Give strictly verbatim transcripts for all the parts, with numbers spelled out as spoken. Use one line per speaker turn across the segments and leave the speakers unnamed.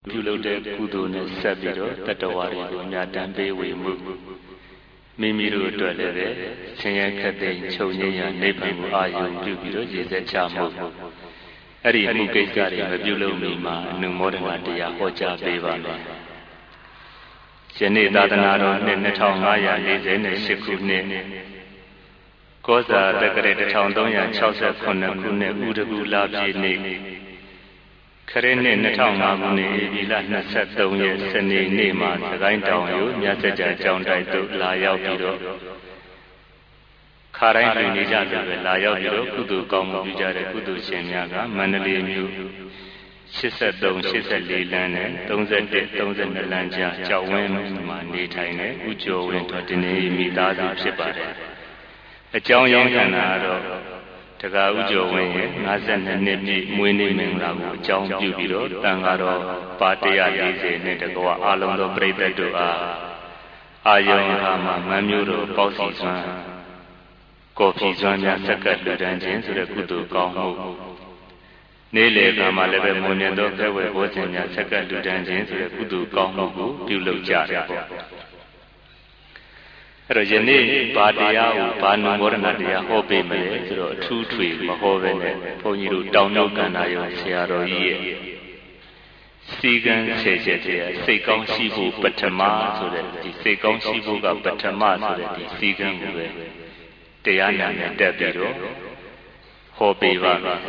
ပြုလုပ်တဲ့ကုသိုလ်နဲ့ဆက်ပြီးတော့တတ္တဝါတွေကိုညာတမ်းပေးဝေမှုမိမိတို့အတွက်လည်းပဲဆင်းရဲခက်တဲ့ချုပ်ငြိမ်းရာနိဗ္ဗာန်ကိုအာရုံပြုပြီးတော့ရည်စက်ချမှုအဲ့ဒီမှုကိစ္စတွေမပြုလုပ်မီမှာအနုမောဒနာတရားဟောကြားပေးပါမယ်ယနေ့သာသနာတော်နှစ်နှစ်ထောင်ငါးရာလေးဆယ်ရှစ်ခုနှစ်ကောဇာတက္ကရာတစ်ထောင်သုံးရာခြောက်ဆယ်ခုနှစ်ခုနှစ်ဥဒကူလပြည့်နေ့ခရစ်နှစ်နှစ်ထောင်ငါးခုနှစ်ဧပြီလနှစ်ဆယ်သုံးရက်စနေနေ့မှာသခိုင်းတောင်ရိုးမြတ်စကြာကျောင်းတိုက်သို့လာရောက်ပြီးတော့ခါတိုင်းတွင်နေကြတယ်ပဲလာရောက်ပြီးတော့ကုသိုလ်ကောင်းမှုပြုကြတဲ့ကုသိုလ်ရှင်များကမန္တလေးမြို့ရှစ်ဆယ်သုံး ရှစ်ဆယ်လေးလမ်းနဲ့သုံးဆယ်တစ် သုံးဆယ်နှစ်လမ်းကြားကျောက်ဝင်းမှာနေထိုင်တဲ့ဦးကျော်ဝင်းတော်တင်နေမိသားစုဖြစ်ပါတယ်အကြောင်းရင်းကကတော့တက္ကဦးကျော်ဝင်းရဲ့၅၂နှစ်ပြည့်မွေးနေ့မင်္ဂလာကိုအကြောင်းပြုပြီးတော့တန်ဃာတော်ပါ၁၄၀နဲ့တကွာအလုံးသောပရိသတ်တို့အားအာယုံဟာမှာမန်းမျိုးတော်ပေါစီစွမ်းကော်ဖီစွမ်းများဆက်ကပ်လူတန်းခြင်းဆိုတဲ့ကုသိုလ်ကောင်းမှုနေ့လေကမှာလည်းပဲမွန်မြတ်သောဖဲဝဲဘောဇင်များဆက်ကပ်လူတန်းခြင်းဆိုတဲ့ကုသိုလ်ကောင်းမှုကိုပြုလုပ်ကြတယ်ပေါ့အဲ့တော့ယနေ့ဘာတရားကိုဘာနုမောဒနာတရားဟောပေးမလဲဆိုတော့အထူးထွေမဟောပဲနဲ့ဘုန်းကြီးတို့တောင်မြောက်ကန္နာယုံဆရာတော်ကြီးရဲ့စီကံဆယ်ချက်တရားစိတ်ကောင်းရှိဖို့ပထမဆိုတဲ့ဒီစိတ်ကောင်းရှိဖို့ကပထမဆိုတဲ့ဒီစီကံကိုပဲတရားနာနဲ့တက်ပြီးတော့ဟောပေးပါမယ်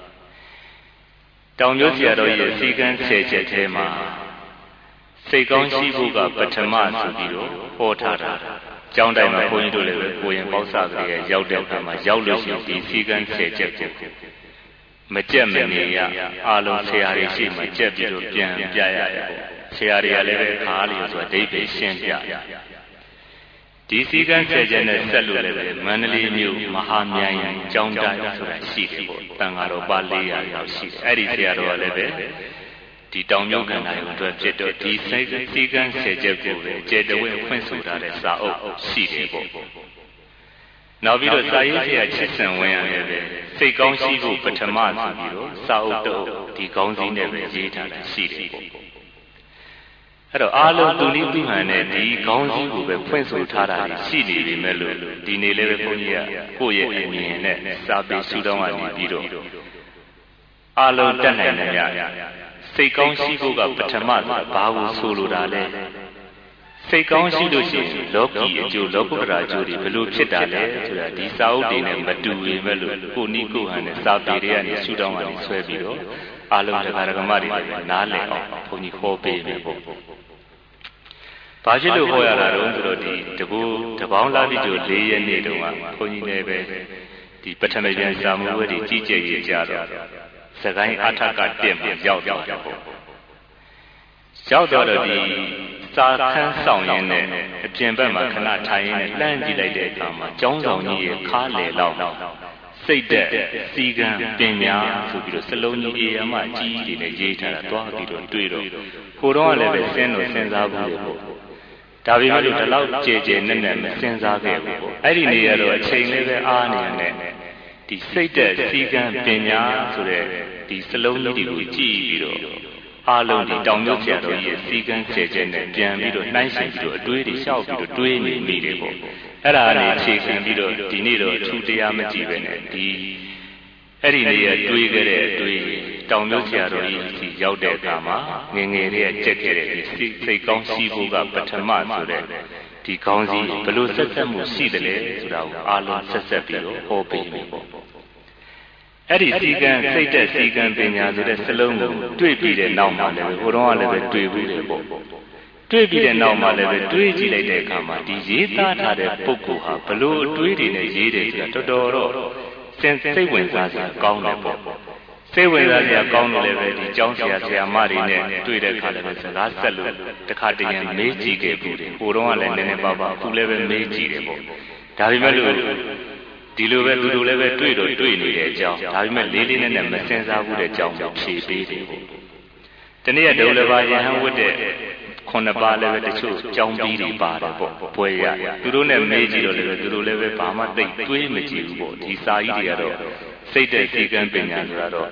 တောင်မြို့ဆရာတော်ရဲ့စီကံဆယ်ချက်ထဲမှာစိတ်ကောင်းရှိဖို့ကပထမဆိုပြီးတော့ဟောထားတာကျောင်းတိုင်းမှာဘုန်းကြီးတို့လည်းပဲကိုရင်ပေါက်စကလေးရောက်တဲ့အခါမှာရောက်လို့ရှိရင်ဒီစီကံဆယ်ချက်ကိုမကြက်မနေရအားလုံးဆရာတွေရှိမှကြက်ပြီးတော့ပြန်ပြရရတယ်ပေါ့ဆရာတွေကလည်းပဲခါလျော်ဆိုတာဒိဋ္ဌိရှင်းပြဒီစီကံဆယ်ချက်နဲ့ဆက်လို့လည်းပဲမန္တလေးမြို့မဟာမြိုင်ကျောင်းတိုင်းဆိုတာရှိတယ်ပေါ့တန်ဃာတော်ပါ၄ရာလောက်ရှိတယ်အဲ့ဒီဆရာတော်ကလည်းပဲဒီတောင်မြုပ်ကန္တာရုံအတွက်ဖြစ်တော့ဒီစိတ်စီကံဆယ်ချက်ကိုပဲကျေတဝဲဖွင့်ဆိုထားတဲ့စာအုပ်ရှိတယ်ပေါ့နောက်ပြီးတော့စာရေးဆရာချစ်စံဝင်းရတယ်ပဲစိတ်ကောင်းရှိဖို့ပထမဆိုပြီးတော့စာအုပ်တော့ဒီကောင်းစည်းနဲ့ပဲရေးထားတာရှိတယ်ပေါ့အဲ့တော့အားလုံးသူနည်းသူဟန်နဲ့ဒီကောင်းစည်းကိုပဲဖွင့်ဆိုထားတာရှိနေပြီမဲ့လို့ဒီနေ့လည်းပဲဘုန်းကြီးကကိုယ့်ရဲ့အမြင်နဲ့စာပေရှုထောင့်ကနေပြီးတော့အားလုံးတတ်နိုင်တယ်များစိတ်ကောင်းရှိဖို့ကပထမဆိုတာဘာကိုဆိုလိုတာလဲစိတ်ကောင်းရှိလို့ရှိရင်လောကီအကျိုးလောကုတ္တရာအကျိုးတွေဘယ်လိုဖြစ်တာလဲဆိုတာဒီစာအုပ်တွေနဲ့မတူရင်ပဲလို့ကိုနိကိုဟန်နဲ့စာပေတွေကနေရှုထောင့်ကနေဆွဲပြီးတော့အားလုံးတရားဓမ္မတွေနားလည်အောင်ဘုန်းကြီးခေါ်ပေးမယ်ပေါ့ဘာဖြစ်လို့ဟောရတာတော့ဆိုတော့ဒီတကူတပေါင်းလာပြီးတော့၄ရက်နေ့တုန်းကဘုန်းကြီးလည်းပဲဒီပထမပြန်စာမှုဝဲတွေကြီးကျယ်ကြီးကြတော့စကိုင်းအထက်ကတက်မှာရောက်တော့တယ်ပေါ့ရောက်တော့ဒီစာခန်းဆောင်ရင်းနဲ့အပြင်ဘက်မှာခဏထိုင်ရင်းနဲ့လှမ်းကြည့်လိုက်တဲ့အခါမှာကျောင်းဆောင်ကြီးရဲ့ခါလေလောက်စိတ်သက်စီကံပညာဆိုပြီးတော့စလုံးကြီးအေးရမကြီးတွေနဲ့ရေးထားတာတွားပြီးတော့တွေ့တော့ကိုတော့လည်းပဲစဉ်းလို့စဉ်းစားဘူးလေပေါ့ဒါပေမဲ့လို့ဒီလောက်ကြဲကြဲနဲ့နဲ့မစဉ်းစားခဲ့ဘူးပေါ့အဲ့ဒီနေရာတော့အချိန်လေးပဲအားနေနဲ့ဒီစိတ်သက်စီကံပညာဆိုတဲ့ဒီစလုံးကြီးတွေကိုကြည့်ပြီးတော့အားလုံးဒီတောင်မြုပ်ဆရာတော်ကြီးရဲ့စီကံဆယ်ချက်နဲ့ပြန်ပြီးတော့နှိုင်းရှင်ပြီးတော့အတွေးတွေလျှောက်ပြီးတော့တွေးနေမိတယ်ပေါ့အဲ့ဒါအနေအခြေခံပြီးတော့ဒီနေ့တော့အထူးတရားမကြည့်ပဲနဲ့ဒီအဲ့ဒီနေ့ရတွေးခဲ့တဲ့အတွေးတောင်မြုပ်ဆရာတော်ကြီးစီရောက်တဲ့အခါမှာငငယ်လေးကကြက်ခဲ့တဲ့ဒီစိတ်ကောင်းရှိဖို့ကပထမဆိုတဲ့ဒီကောင်းစီဘလို့ဆက်ဆက်မှုရှိတယ်လဲဆိုတာကိုအားလုံးဆက်ဆက်ပြီးတော့ဟောပေးမယ်ပေါ့အဲ့ဒီစီကံစိတ်သက်စီကံပညာဆိုတဲ့စလုံးကိုတွေ့ပြီးတဲ့နောက်မှာလည်းဟိုတော့ကလည်းပဲတွေ့ဘူးတယ်ပေါ့တွေ့ပြီးတဲ့နောက်မှာလည်းပဲတွေးကြည့်လိုက်တဲ့အခါမှာဒီရေးသားထားတဲ့ပုဂ္ဂိုလ်ဟာဘလို့အတွေးတွေနဲ့ရေးတယ်ဆိုတာတော်တော်တော့စဉ်စိတ်ဝင်စားစရာကောင်းတယ်ပေါ့စိတ်ဝင်စားစရာကောင်းတယ်လည်းပဲဒီကျောင်းဆရာဆရာမတွေနဲ့တွေ့တဲ့အခါလည်းပဲစကားဆက်လို့တခါတရံမေးကြည့်ခဲ့ဘူးတယ်ဟိုတော့ကလည်းနည်းနည်းပါးပါးအခုလည်းပဲမေးကြည့်တယ်ပေါ့ဒါပေမဲ့လို့ဒီလိုပဲသူတို့လည်းပဲတွေ့တော့တွေ့နေတဲ့အကြောင်းဒါပေမဲ့လေးလေးနက်နက်မစင်စားဘူးတဲ့အကြောင်းကိုဖြေပေးတယ်ပေါ့တနေ့ကဒုလဘယဟန်ဝတ်တဲ့ခုနှစ်ပါးလည်းပဲတချို့ကြောင်းပြီးတွေပါတယ်ပေါ့ပွဲရသူတို့နဲ့မေးကြည့်တော့လည်းပဲသူတို့လည်းပဲဘာမှသိတွေးမကြည့်ဘူးပေါ့ဒီစာကြီးတွေကတော့စိတ်တဲ့စီကံပညာဆိုတာတော့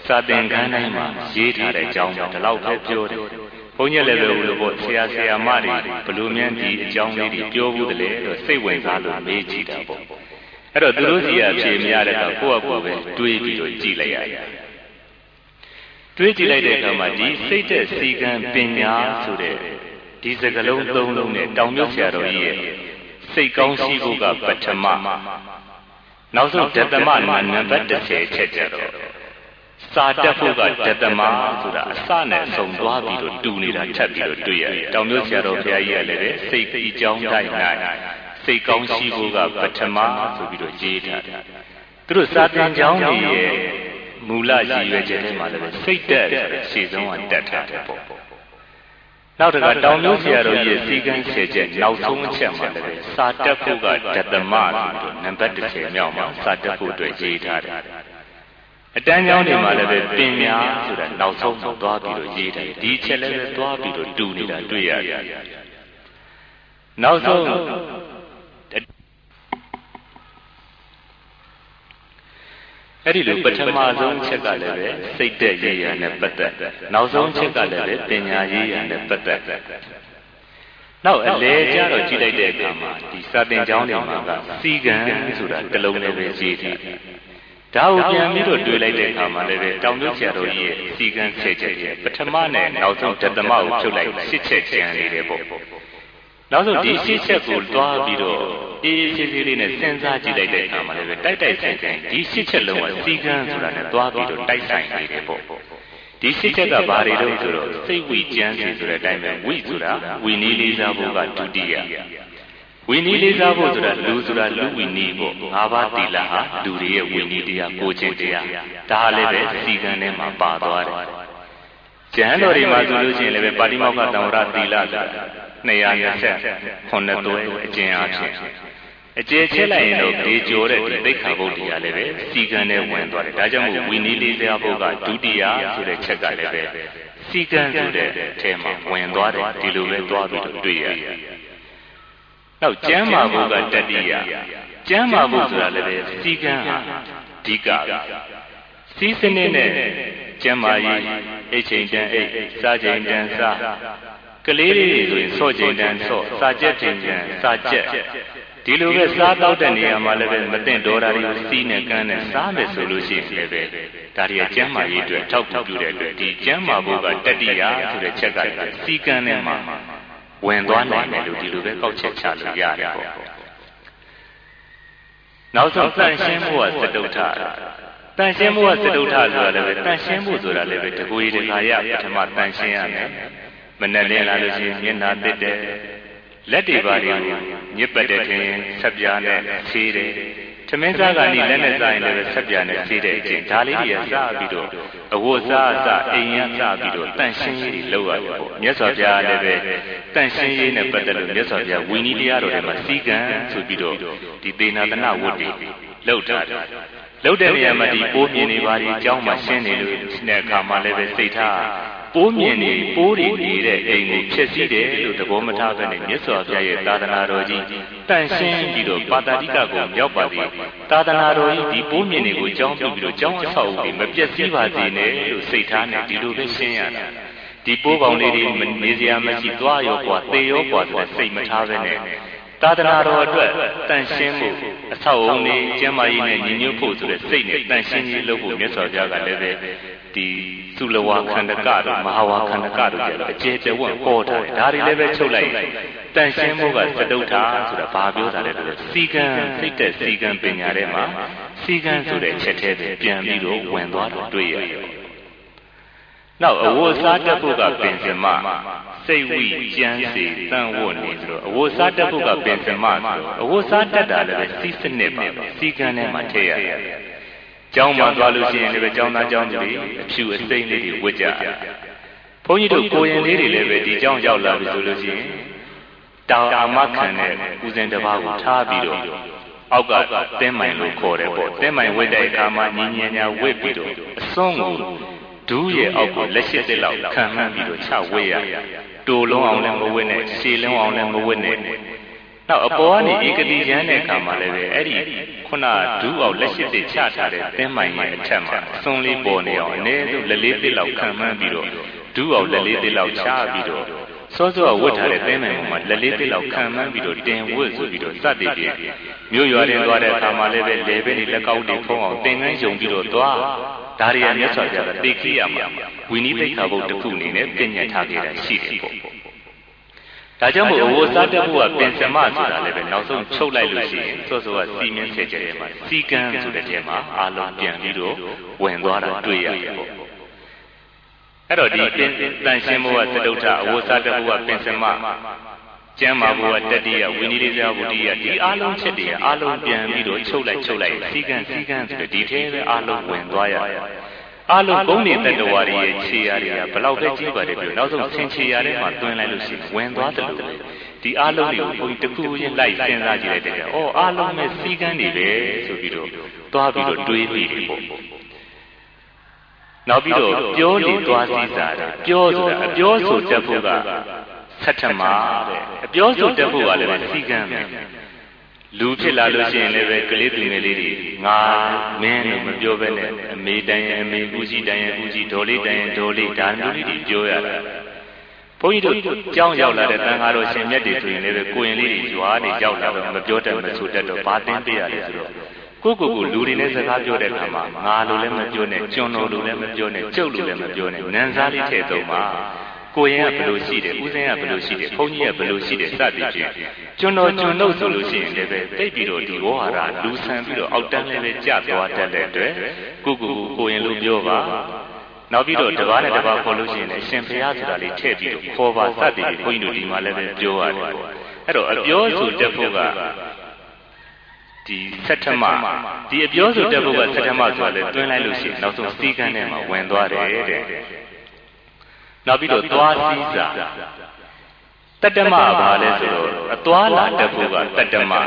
စာသင်ခန်းတိုင်းမှာရေးထားတဲ့အကြောင်းပဲဒီလောက်ပဲပြောတယ်ဘုန်းကြီးလည်းပဲလို့ပေါ့ဆရာဆရာမတွေဘလို့မြန်ဒီအကြောင်းလေးတွေပြောဘူးတလေလို့စိတ်ဝင်စားလို့မေးကြည့်တာပေါ့အဲ့တော့သူတို့စီကအဖြေမရတဲ့တော့ကိုယ့်အကူပဲတွေးပြီးတော့ကြည့်လိုက်ရတယ်တွေးကြည့်လိုက်တဲ့အခါမှာဒီစိတ်တဲ့စီကံပညာဆိုတဲ့ဒီစကလုံးသုံးလုံးနဲ့တောင်မြုပ်ဆရာတော်ကြီးရဲ့စိတ်ကောင်းရှိဖို့ကပထမနောက်ဆုံးဓတ္တမနံပါတ်တစ်ဆယ်ချက်ကြတော့စာတက်ဖို့ကဓတ္တမဆိုတာအစနဲ့အဆုံးသွားပြီးတော့တူနေတာထပ်ပြီးတော့တွေ့ရတယ်တောင်မြုပ်ဆရာတော်ဘုရားကြီးကလည်းပဲစိတ်အကြောင်းတိုင်း၌စိတ်ကောင်းရှိဖို့ကပထမဆိုပြီးတော့ရေးထားတယ်သူတို့စာသင်ကျောင်းကြီးရဲ့မူလရည်ရွယ်ချက်ထဲမှာလည်းစိတ်တက်ဆိုတဲ့ရှေ့ဆုံးကတက်ထားတယ်ပေါ့နောက်တစ်ခါတောင်မြုပ်ဆရာတော်ရဲ့စီကံဆယ်ချက်နောက်ဆုံးအချက်မှာလည်းစာတက်ဖို့ကဓတ္တမဆိုပြီးနံပါတ်တစ်ဆယ်မြောက်မှာစာတက်ဖို့အတွက်ရေးထားတယ်အတန်းကျောင်းတွေမှာလည်းပဲပင်များဆိုတာနောက်ဆုံးမှာသွားပြီးတော့ရေးတယ်ဒီချက်လည်းပဲသွားပြီးတော့တူနေတာတွေ့ရတယ်နောက်ဆုံးအဲ့ဒီလိုပထမဆုံးချက်ကလည်းပဲစိတ်တက်ရေးရနဲ့ပတ်သက်နောက်ဆုံးချက်ကလည်းပဲပညာရေးရနဲ့ပတ်သက်နောက်အလဲကြတော့ကြည့်လိုက်တဲ့အခါမှာဒီစာသင်ကျောင်းတွေမှာကစီကံဆိုတာတစ်လုံးလည်းပဲရေးတယ်ဒါကိုပြန်ပြီးတော့တွေးလိုက်တဲ့အခါမှာလည်းပဲတောင်မြုပ်ဆရာတော်ကြီးရဲ့စီကံဆယ်ချက်ရဲ့ပထမနဲ့နောက်ဆုံးဓတ္တမကိုဖြုတ်လိုက်ရှစ်ချက်ကျန်နေတယ်ပေါ့နောက်ဆုံးဒီရှစ်ချက်ကိုတွားပြီးတော့အေးအေးဆေးဆေးလေးနဲ့စဉ်းစားကြည့်လိုက်တဲ့အခါမှာလည်းပဲတိုက်တိုက်ဆိုင်ဆိုင်ဒီရှစ်ချက်လုံးကစီကံဆိုတာနဲ့တွားပြီးတော့တိုက်ဆိုင်နေတယ်ပေါ့ဒီရှစ်ချက်ကဘာတွေတော့ဆိုတော့စိတ်ဝိကျမ်းစီဆိုတဲ့အတိုင်းပဲဝိဆိုတာဝိနည်းလေးစားဖို့ကဒုတိယဝိနည်းလေးစားဖို့ဆိုတာလူဆိုတာလူဝိနည်းပေါ့ငါးပါးသီလဟာလူတွေရဲ့ဝိနည်းတရားကိုခြင်းတရားဒါလည်းပဲစီကံထဲမှာပါသွားတယ်ကျမ်းတော်တွေမှာဆိုလို့ရှိရင်လည်းပဲပါဠိမောက္ခသံဝရသီလဆိုတာနှစ်ရာနှစ်ဆက်ခုနှစ်သွဲအကျဉ်းအားဖြင့်အကျေချက်လိုက်ရင်တော့ဒီကြောတဲ့ဒီသိက္ခာပုဒ်တရားလည်းပဲစီကံနဲ့ဝင်သွားတယ်ဒါကြောင့်မို့ဝိနည်းလေးစားဖို့ကဒုတိယဆိုတဲ့ချက်ကလည်းပဲစီကံဆိုတဲ့အထဲမှာဝင်သွားတယ်ဒီလိုပဲသွားပြီးတော့တွေ့ရတယ်နောက်ကျမ်းမာဖို့ကတတိယကျမ်းမာဖို့ဆိုတာလည်းပဲစီကံဟာအဓိကစီးစနစ်နဲ့ကျမ်းမာရေးအိတ်ချိန်တန်အိတ်စားချိန်တန်စားကလေးလေးတွေဆိုရင်စော့ချိန်တန်စော့စားချက်ချိန်တန်စားချက်ဒီလိုပဲစားတော့တဲ့နေရာမှာလည်းပဲမသိတော်တာတွေကိုစီးနဲ့ကန်းနဲ့စားမယ်ဆိုလို့ရှိရင်လည်းပဲဒါတွေကကျမ်းမာရေးအတွက်ထောက်ကူပြုတဲ့အတွက်ဒီကျမ်းမာဖို့ကတတိယဆိုတဲ့ချက်ကလည်းစီကံနဲ့မှဝင်သွားနိုင်တယ်လို့ဒီလိုပဲကောက်ချက်ချလို့ရတယ်ပေါ့နောက်ဆုံးတန်ရှင်းဖို့ကသတုဋ္ဌတန်ရှင်းဖို့ကသတုဋ္ဌဆိုတာလည်းပဲတန်ရှင်းဖို့ဆိုတာလည်းပဲတကူရီတခါရပထမတန်ရှင်းရမယ်မနဲ့လင်းလာလို့ရှိရင်မျက်နှာတစ်တယ်လက်တွေပါတွေညစ်ပတ်တဲ့ခြင်းဆက်ပြားနဲ့ဆေးတယ်သမင်းစားကနေလက်နဲ့စားရင်လည်းဆက်ပြားနဲ့ဆေးတဲ့အချင်းဒါလေးတွေကစားပြီးတော့အဝတ်စားအစအိမ်ရစားပြီးတော့တန်ရှင်းရေးတွေလုပ်ရတယ်ပေါ့မြတ်စွာဘုရားလည်းပဲတန်ရှင်းရေးနဲ့ပတ်သက်လို့မြတ်စွာဘုရားဝိနည်းတရားတော်တွေမှာစီကံဆိုပြီးတော့ဒီသေနာတနာဝတ်တွေလုပ်ထားတယ်လုပ်တဲ့နေရာမှာဒီပိုးမြင်နေပါဒီအကြောင်းမှရှင်းနေလို့တဲ့အခါမှာလည်းပဲစိတ်ထားပိုးမြင်နေပိုးတွေနေတဲ့အိမ်ကိုဖြစ်စီတယ်လို့သဘောမထားဘဲနဲ့မြတ်စွာဘုရားရဲ့သာသနာတော်ကြီးတန်ရှင်းပြီးတော့ပါတာတိကကိုရောက်ပါသည်သာသနာတော်ကြီးဒီပိုးမြင်တွေကိုကြောင်းပြုပြီးတော့ကြောင်းအဆောက်အဦတွေမပြည့်စည်ပါစေနဲ့လို့စိတ်ထားနဲ့ဒီလိုပဲရှင်းရတာဒီပိုးကောင်လေးတွေနေစရာမရှိသွားရောกว่าသေရောกว่าဆိုတဲ့စိတ်မထားဘဲနဲ့သာသနာတော်အတွက်တန်ရှင်းဖို့အဆောက်အဦတွေကျမ်းမာရေးနဲ့ညီညွတ်ဖို့ဆိုတဲ့စိတ်နဲ့တန်ရှင်းရေးလုပ်ဖို့မြတ်စွာဘုရားကလည်းပဲဒီသုလဝါခန္ဓကတို့မဟာဝါခန္ဓကတို့ကျတော့အကျေတဝန့်ပေါ်ထားတယ်ဒါတွေလည်းပဲချုပ်လိုက်တန်ရှင်းဖို့ကသတုဋ္ဌာဆိုတာဘာပြောတာလဲဆိုတော့စီကံစိတ်တဲ့စီကံပညာထဲမှာစီကံဆိုတဲ့ချက်ထဲပဲပြန်ပြီးတော့ဝင်သွားတော့တွေ့ရတယ်နောက်အဝတ်စားတတ်ဖို့ကပင်စမစိတ်ဝိကျမ်းစီတန်ဝတ်နေဆိုတော့အဝတ်စားတတ်ဖို့ကပင်စမဆိုတော့အဝတ်စားတတ်တာလည်းပဲစီစနစ်ပါပဲစီကံထဲမှာထည့်ရတယ်ကျောင်းမှာသွားလို့ရှိရင်လည်းပဲကျောင်းသားကျောင်းသူတွေအဖြူအစိမ့်လေးတွေဝတ်ကြဘုန်းကြီးတို့ကိုရင်လေးတွေလည်းပဲဒီကျောင်းရောက်လာပြီဆိုလို့ရှိရင်တောင်အာမခံတဲ့ဦးဇင်းတစ်ပါးကိုထားပြီးတော့အောက်ကတင်းမိုင်လို့ခေါ်တယ်ပေါ့တင်းမိုင်ဝတ်တဲ့အခါမှာညီညီညာဝတ်ပြီးတော့အစွန်းကိုဒူးရဲ့အောက်ကိုလက်ရှိတစ်လောက်ခံမှန်းပြီးတော့ချဝတ်ရတိုးလုံးအောင်လည်းမဝတ်နဲ့ရှည်လုံးအောင်လည်းမဝတ်နဲ့နောက်အပေါ်ကနေဧကတိရန်တဲ့အခါမှာလည်းပဲအဲ့ဒီခုနဒူးအောင်လက်ရှိသစ်ချထားတဲ့သင်းမိုင်ရဲ့အထက်မှာအစွန်းလေးပေါ်နေအောင်အနည်းဆုံးလက်လေးသစ်လောက်ခံမှန်းပြီးတော့ဒူးအောင်လက်လေးသစ်လောက်ချပြီးတော့စောစောဝတ်ထားတဲ့သင်းမိုင်မှာလက်လေးသစ်လောက်ခံမှန်းပြီးတော့တင်ဝတ်ဆိုပြီးတော့စသည်ဖြင့်မြို့ရွာတင်သွားတဲ့အခါမှာလည်းပဲလေဘဲနေလက်ကောက်တွေဖုံးအောင်တင်ငန်းယုံပြီးတော့သွားဒါရီယာမြတ်စွာဘုရားကသိခိရမှာဝိနည်းသိက္ခာပုဒ်တစ်ခုအနေနဲ့ပြင်ညတ်ထားခဲ့တာရှိတယ်ပေါ့ဒါကြောင့်မို့အဝစားတတ်ဖို့ကပင်စမဆိုတာလည်းပဲနောက်ဆုံးချုပ်လိုက်လို့ရှိရင်စောစောကစီမင်းဆဲကျဲထဲမှာစီကံဆိုတဲ့ထဲမှာအာလုံးပြန်ပြီးတော့ဝင်သွားတာတွေ့ရတယ်ပေါ့အဲ့တော့ဒီပင်တန်ရှင်းဖို့ကသတုဋ္ဌအဝစားတတ်ဖို့ကပင်စမကျမ်းမာဖို့ကတတိယဝိနည်းလေးစားဖို့တရားဒီအာလုံးချက်တွေအာလုံးပြန်ပြီးတော့ချုပ်လိုက်ချုပ်လိုက်စီကံစီကံဆိုတဲ့ဒီထဲပဲအာလုံးဝင်သွားရတယ်အာလုံးကုန်းနေတတ္တဝါတွေရဲ့ခြေရာတွေကဘလောက်ပဲကြီးပါတယ်ပြောနောက်ဆုံးဆင်ခြေရာထဲမှာတွင်းလိုက်လို့ရှိရင်ဝင်သွားတယ်လို့ဒီအာလုံးတွေကိုဘုန်းကြီးတစ်ခုချင်းလိုက်စဉ်းစားကြည့်လိုက်တဲ့အခါအော်အာလုံးမဲ့စီကံတွေပဲဆိုပြီးတော့သွားပြီးတော့တွေးမိတယ်ပေါ့နောက်ပြီးတော့ပြောလေသွားစည်းစားတယ်ပြောဆိုတာအပြောဆိုတတ်ဖို့ကသတ္တမတဲ့အပြောဆိုတတ်ဖို့ကလည်းပဲစီကံပဲလူဖြစ်လာလို့ရှိရင်လည်းပဲကလေးသူငယ်လေးတွေငါမင်းလို့မပြောဘဲနဲ့အမေတိုင်ရင်အမေဦးကြီးတိုင်ရင်ဦးကြီးဒေါ်လေးတိုင်ရင်ဒေါ်လေးဒါမျိုးလေးတွေပြောရတာဘုန်းကြီးတို့ကြောင်းရောက်လာတဲ့တန်ဃာတော်ရှင်မြတ်တွေဆိုရင်လည်းပဲကိုရင်လေးတွေကြွားနေရောက်လာတော့မပြောတတ်မဆိုတတ်တော့ဘာတင်းပေးရလဲဆိုတော့ကိုကိုကိုလူတွေနဲ့စကားပြောတဲ့အခါမှာငါလိုလည်းမပြောနဲ့ကျွန်တော်လိုလည်းမပြောနဲ့ကျုပ်လိုလည်းမပြောနဲ့နန်းစားလေးထည့်သုံးပါကိုရင်ကဘယ်လိုရှိတယ်ဦးစင်းကဘယ်လိုရှိတယ်ဘုန်းကြီးကဘယ်လိုရှိတယ်စသည်ဖြင့်ကျွန်တော်ကျွန်တော်ဆိုလို့ရှိရင်လည်းပဲတိတ်ပြီးတော့ဒီဝဟဟာရလူဆန်ပြီးတော့အောက်တန်းလည်းပဲကြသွားတတ်တဲ့အတွက်ကိုကိုကိုကိုရင်လို့ပြောပါနောက်ပြီးတော့တပါးနဲ့တပါးခေါ်လို့ရှိရင်လည်းရှင်ဘုရားဆိုတာလေးထည့်ပြီးတော့ခေါ်ပါစသည်ဖြင့်ဘုန်းကြီးတို့ဒီမှာလည်းပဲပြောရတယ်ပေါ့အဲ့တော့အပြောဆိုတတ်ဖို့ကဒီသတ္တမဒီအပြောဆိုတတ်ဖို့ကသတ္တမဆိုတာလည်းတွင်းလိုက်လို့ရှိရင်နောက်ဆုံးစီကံထဲမှာဝင်သွားတယ်တဲ့နောက်ပြီးတော့သွားစည်းစာတတ္တမဘာလဲဆိုတော့အသွားလာတတ်ဖို့ကတတ္တမ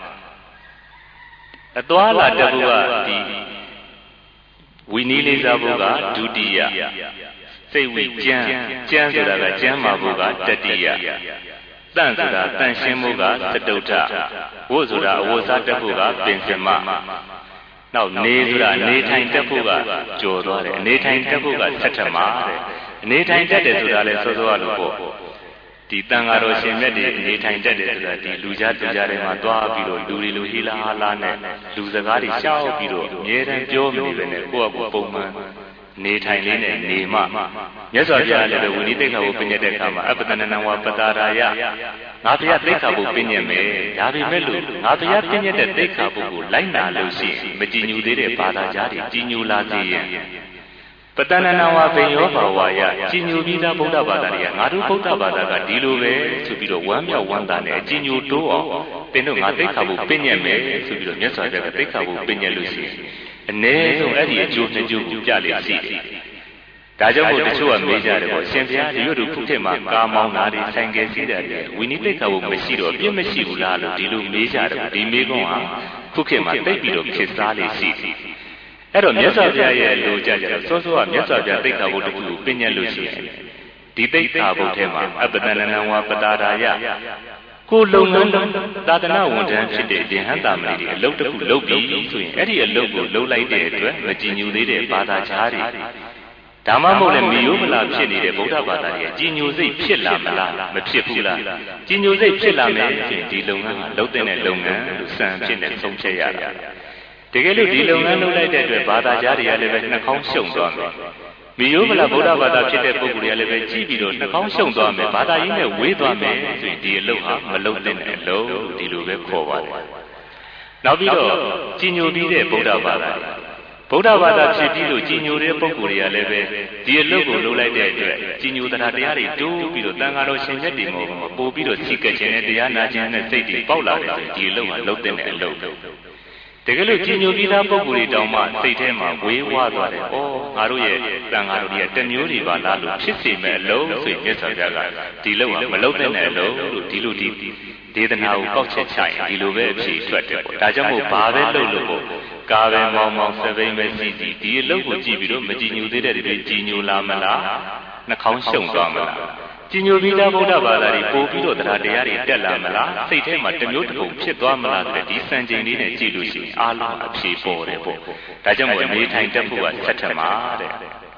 အသွားလာတတ်ဖို့ကဒီဝိနည်းလေးစားဖို့ကဒုတိယစိတ်ဝိကျမ်းကျမ်းဆိုတာကကျမ်းမာဖို့ကတတိယတန့်ဆိုတာတန့်ရှင်းဖို့ကသတုဋ္ဌဝိဆိုတာအဝတ်စားတတ်ဖို့ကပင်စမနောက်နေဆိုတာနေထိုင်တတ်ဖို့ကကြော်သွားတယ်အနေထိုင်တတ်ဖို့ကသတ္တမတဲ့အနေထိုင်တတ်တယ်ဆိုတာလဲစောစောကလို့ပေါ့ဒီတန်ဃာတော်ရှင်မြတ်တွေအနေထိုင်တတ်တယ်ဆိုတာဒီလူကြားသူကြားတွေမှာတွားပြီးတော့လူတွေလူဟီလာဟာလာနဲ့လူစကားတွေရှောက်ပြီးတော့အမြဲတမ်းပြောမနေပဲနဲ့ကိုယ့်အကူပုံမှန်နေထိုင်လေးနဲ့နေမှမြတ်စွာဘုရားလည်းဝိနည်းသိက္ခာကိုပညတ်တဲ့အခါမှာအပတနနဝပတာရာယငါဘုရားသိက္ခာကိုပညတ်မယ်ဒါပေမဲ့လို့ငါဘုရားပညတ်တဲ့သိက္ခာပုဂ္ဂိုလ်လိုက်နာလို့ရှိရင်မကြည်ညိုသေးတဲ့ဘာသာကြားတွေကြည်ညိုလာစေရင်ပတဏနာဝပင်ယောဘာဝယကြည်ညိုပြီးသားဗုဒ္ဓဘာသာတွေကငါတို့ဗုဒ္ဓဘာသာကဒီလိုပဲဆိုပြီးတော့ဝမ်းမြောက်ဝမ်းသာနဲ့အကြည်ညိုတိုးအောင်သင်တို့ငါသိက္ခာကိုပညတ်မယ်ဆိုပြီးတော့မြတ်စွာဘုရားကသိက္ခာကိုပညတ်လို့ရှိရင်အ ਨੇ ဆုံးအဲ့ဒီအကျိုးနှစ်ကျိုးကိုပြလေရှိတယ်ဒါကြောင့်မို့တချို့ကမေးကြတယ်ပေါ့ရှင်ဘုရားဒီလိုတို့ခုခေတ်မှာကာမောင်းတာတွေဆိုင်ကယ်စီးတာတွေဝိနည်းသိက္ခာကိုမရှိတော့ပြည့်မရှိဘူးလားလို့ဒီလိုမေးကြတယ်ဒီမေးခွန်းဟာခုခေတ်မှာတိတ်ပြီးတော့ခေတ်စားလေရှိတယ်အဲ့တော့မြတ်စွာဘုရားရဲ့လိုကြကြတော့စောစောကမြတ်စွာဘုရားသိက္ခာဘုဒ္ဓကိုပညတ်လို့ရှိရင်ဒီသိက္ခာဘုဒ္ဓထဲမှာအပတနနဝပတာရာယကိုလုံငန်းသာသနာဝန်ထမ်းဖြစ်တဲ့ယဟန်တာမဏိတွေအလုပ်တစ်ခုလုပ်ပြီးဆိုရင်အဲ့ဒီအလုပ်ကိုလုပ်လိုက်တဲ့အတွက်မကြည်ညိုသေးတဲ့ဘာသာခြားတွေဒါမှမဟုတ်လည်းမီယိုမလာဖြစ်နေတဲ့ဗုဒ္ဓဘာသာတွေကြည်ညိုစိတ်ဖြစ်လာမလားမဖြစ်ဘူးလားကြည်ညိုစိတ်ဖြစ်လာမယ်ဆိုရင်ဒီလုပ်ငန်းကလုပ်တဲ့လုပ်ငန်းလို့စံဖြစ်နေဆုံးဖြတ်ရတာတကယ်လို့ဒီလုပ်ငန်းလုပ်လိုက်တဲ့အတွက်ဘာသာကြားတွေကလည်းပဲနှာခေါင်းရှုံသွားမယ်မီယိုမလာဗုဒ္ဓဘာသာဖြစ်တဲ့ပုဂ္ဂိုလ်တွေကလည်းပဲကြည့်ပြီးတော့နှာခေါင်းရှုံသွားမယ်ဘာသာရင်းနဲ့ဝေးသွားမယ်ဆိုရင်ဒီအလုပ်ဟာမလုပ်တဲ့အလုပ်ဒီလိုပဲခေါ်ပါတယ်နောက်ပြီးတော့ကြည်ညိုပြီးတဲ့ဗုဒ္ဓဘာသာဗုဒ္ဓဘာသာဖြစ်ပြီးလို့ကြည်ညိုတဲ့ပုဂ္ဂိုလ်တွေကလည်းပဲဒီအလုပ်ကိုလုပ်လိုက်တဲ့အတွက်ကြည်ညိုတရားတရားတွေတိုးပြီးတော့တန်ခါတော်ရှင်မြတ်တွေမို့ပို့ပြီးတော့စီကက်ခြင်းနဲ့တရားနာခြင်းနဲ့စိတ်တွေပေါက်လာတယ်ဆိုရင်ဒီအလုပ်ကလုပ်တဲ့အလုပ်တကယ်လို့ကြည်ညိုပြီးသားပုဂ္ဂိုလ်တွေတောင်မှစိတ်ထဲမှာဝေးဝါးသွားတယ်။အော်ငါတို့ရဲ့တန်ဃာတော်တွေကတမျိုးတွေပါလားလို့ဖြစ်စေမဲ့အလုံးဆိုရင်မြတ်စွာဘုရားကဒီလုံးကမလုံးတဲ့အလုံးလို့ဒီလိုဒီဒေသနာကိုကောက်ချက်ချရင်ဒီလိုပဲအဖြေထွက်တယ်ပေါ့။ဒါကြောင့်မို့ဘာပဲလုပ်လို့ပေါ့ကာပဲမောင်းမောင်းစပိန်ပဲစီစီဒီအလုံးကိုကြည့်ပြီးတော့မကြည်ညိုသေးတဲ့တွေကြည်ညိုလာမလားနှာခေါင်းရှုံသွားမလားကြီးညိုပြီးသားဗုဒ္ဓဘာသာတွေပို့ပြီးတော့တရားတရားတွေတက်လာမလားစိတ်ထဲမှာတမျိုးတစ်ပုံဖြစ်သွားမလားဆိုတဲ့ဒီစံချိန်လေးနဲ့ကြည့်လို့ရှိရင်အားလုံးအဖြေပေါ်တယ်ပေါ့ဒါကြောင့်မို့နေထိုင်တတ်ဖို့ကဆက်ထမှာတဲ့